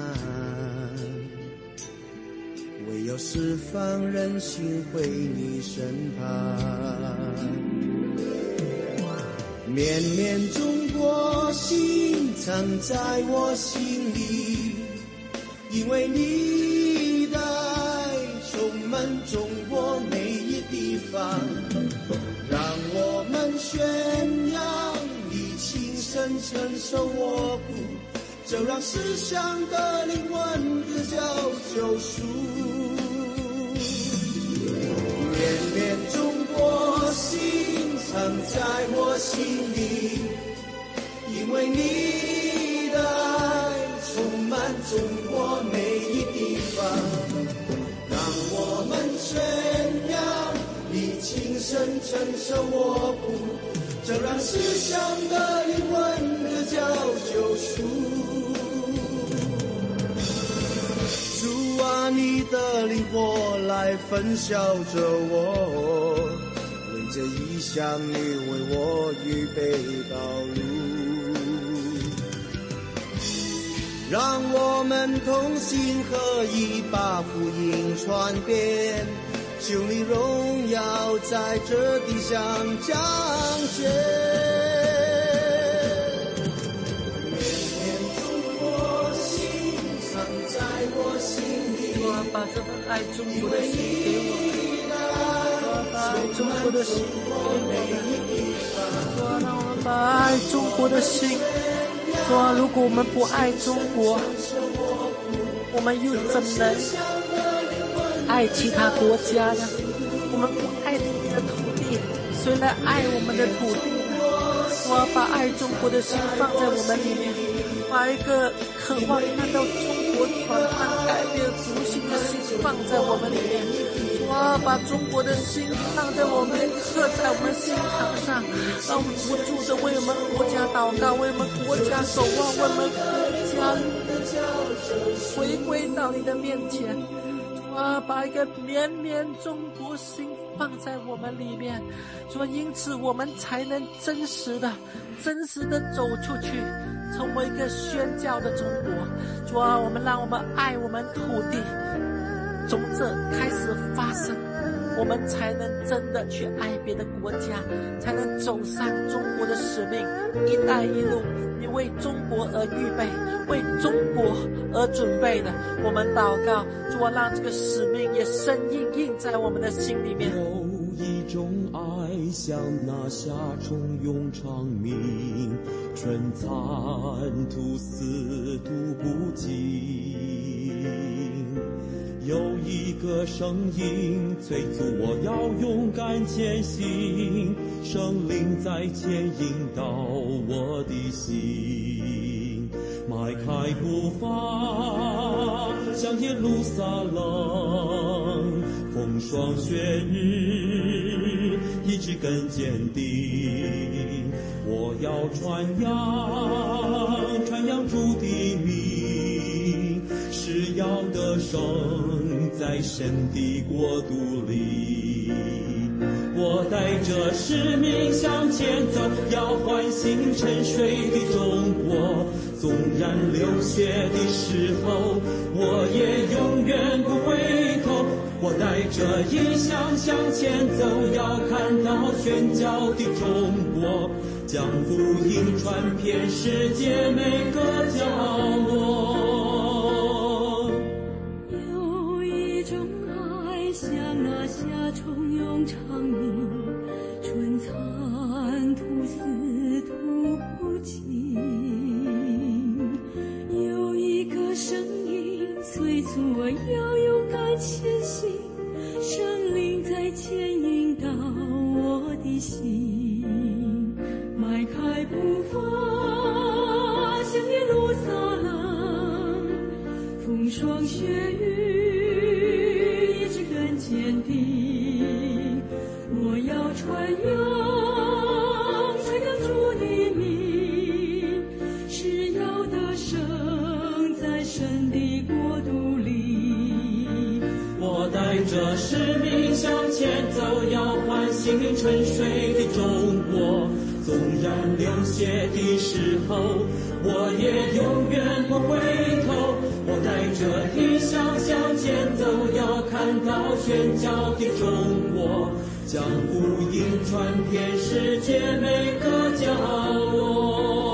唯有释放人心回你身旁。绵绵中国心藏在我心里，因为你的爱充满中国每一地方，让我们宣扬你亲身承受我苦，就让思想的灵魂得着救赎。绵绵中国心藏在我心里，因为你的爱充满中国每一地方，让我们宣扬你亲身承受我苦，就让思想的灵魂得着救赎。主啊，你的灵火来焚烧着我，为这异乡你为我预备道路，让我们同心合意把福音传遍，求你荣耀在这地上彰显。 主啊，把这份爱中国的心给我们，主啊，把爱中国的心给我们，主啊，让我们把爱中国的心。主啊，如果我们不爱中国，我们又怎能爱其他国家呢？我们不爱自己的土地，谁来爱我们的土地呢？主啊，把爱中国的心放在我们里面，把一个渴望看到中国转换改变福星的心放在我们里面。主啊，把中国的心放在我们，刻在我们心堂上，让我们不住的为我们国家祷告，为我们国家守望，为我们国家回归到你的面前。主啊，把一个绵绵中国心放在我们里面。主啊，因此我们才能真实的真实的走出去，成为一个宣教的中国。主啊，我们让我们爱我们土地，从这开始发生，我们才能真的去爱别的国家，才能走上中国的使命。一带一路，你为中国而预备，为中国而准备的。我们祷告，主啊，让这个使命也深印印在我们的心里面。 有一种爱像那夏虫涌长鸣，春蚕吐丝吐不尽。有一个声音催促我要勇敢前行，圣灵在牵引导我的心， 迈开步伐，向耶路撒冷。风霜雪日，意志更坚定。我要传扬，传扬主的名，是要得胜在神的国度里。我带着使命向前走，要唤醒沉睡的中国。纵然流血的时候，我也永远不回头。我带着异象向前走，要看到宣教的中国，将福音传遍世界每个角落。 有一种爱像那夏虫涌长鸣，春蚕吐丝吐不尽。有一个声音催促我要勇敢前行，神灵在牵引导我的心，迈开步伐向耶路撒冷。风霜雪雨意志更坚定，我要传扬传扬主的名，是要得胜在神的国度里。 我带着使命向前走，要唤醒沉睡的中国。纵然流血的时候，我也永远不回头。我带着异象向前走，要看到宣教的中国，将福音传遍世界每个角落。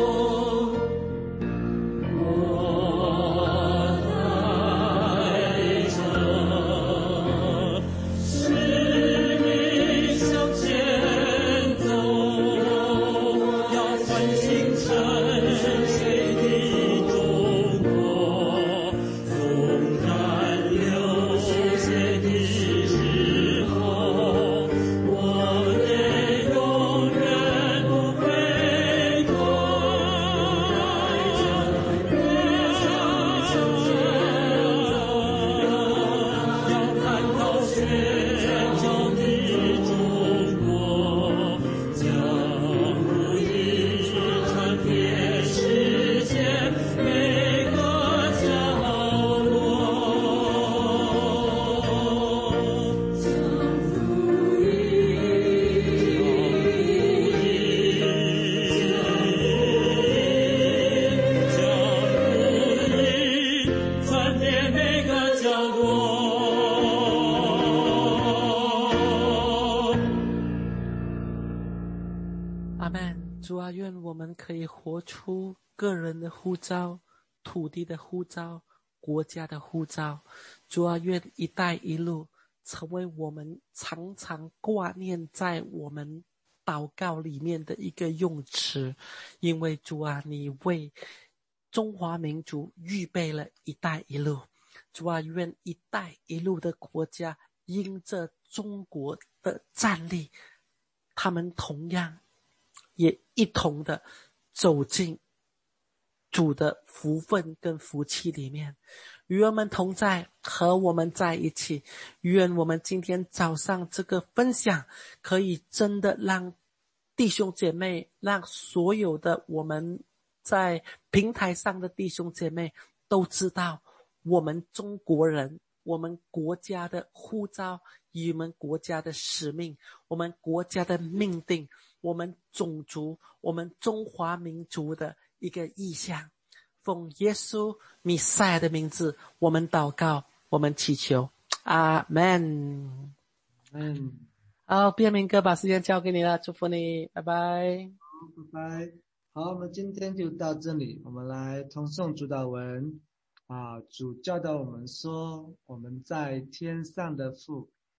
主啊，愿我们可以活出个人的呼召、土地的呼召、国家的呼召。主啊，愿一带一路成为我们常常挂念在我们祷告里面的一个用词，因为主啊，你为中华民族预备了一带一路。主啊，愿一带一路的国家因着中国的战力，他们同样也一同的走进主的福分跟福气里面，与我们同在，和我们在一起。愿我们今天早上这个分享可以真的让弟兄姐妹，让所有的我们在平台上的弟兄姐妹都知道，我们中国人，我们国家的呼召与我们国家的使命，我们国家的命定，我们种族，我们中华民族的一个意向。奉耶稣弥赛亚的名字，我们祷告，我们祈求，阿们。 嗯， 好，便明哥把时间交给你了，祝福你，拜拜。 好，拜拜。好，我们今天就到这里，我们来通诵主祷文啊。主教导我们说，我们在天上的父，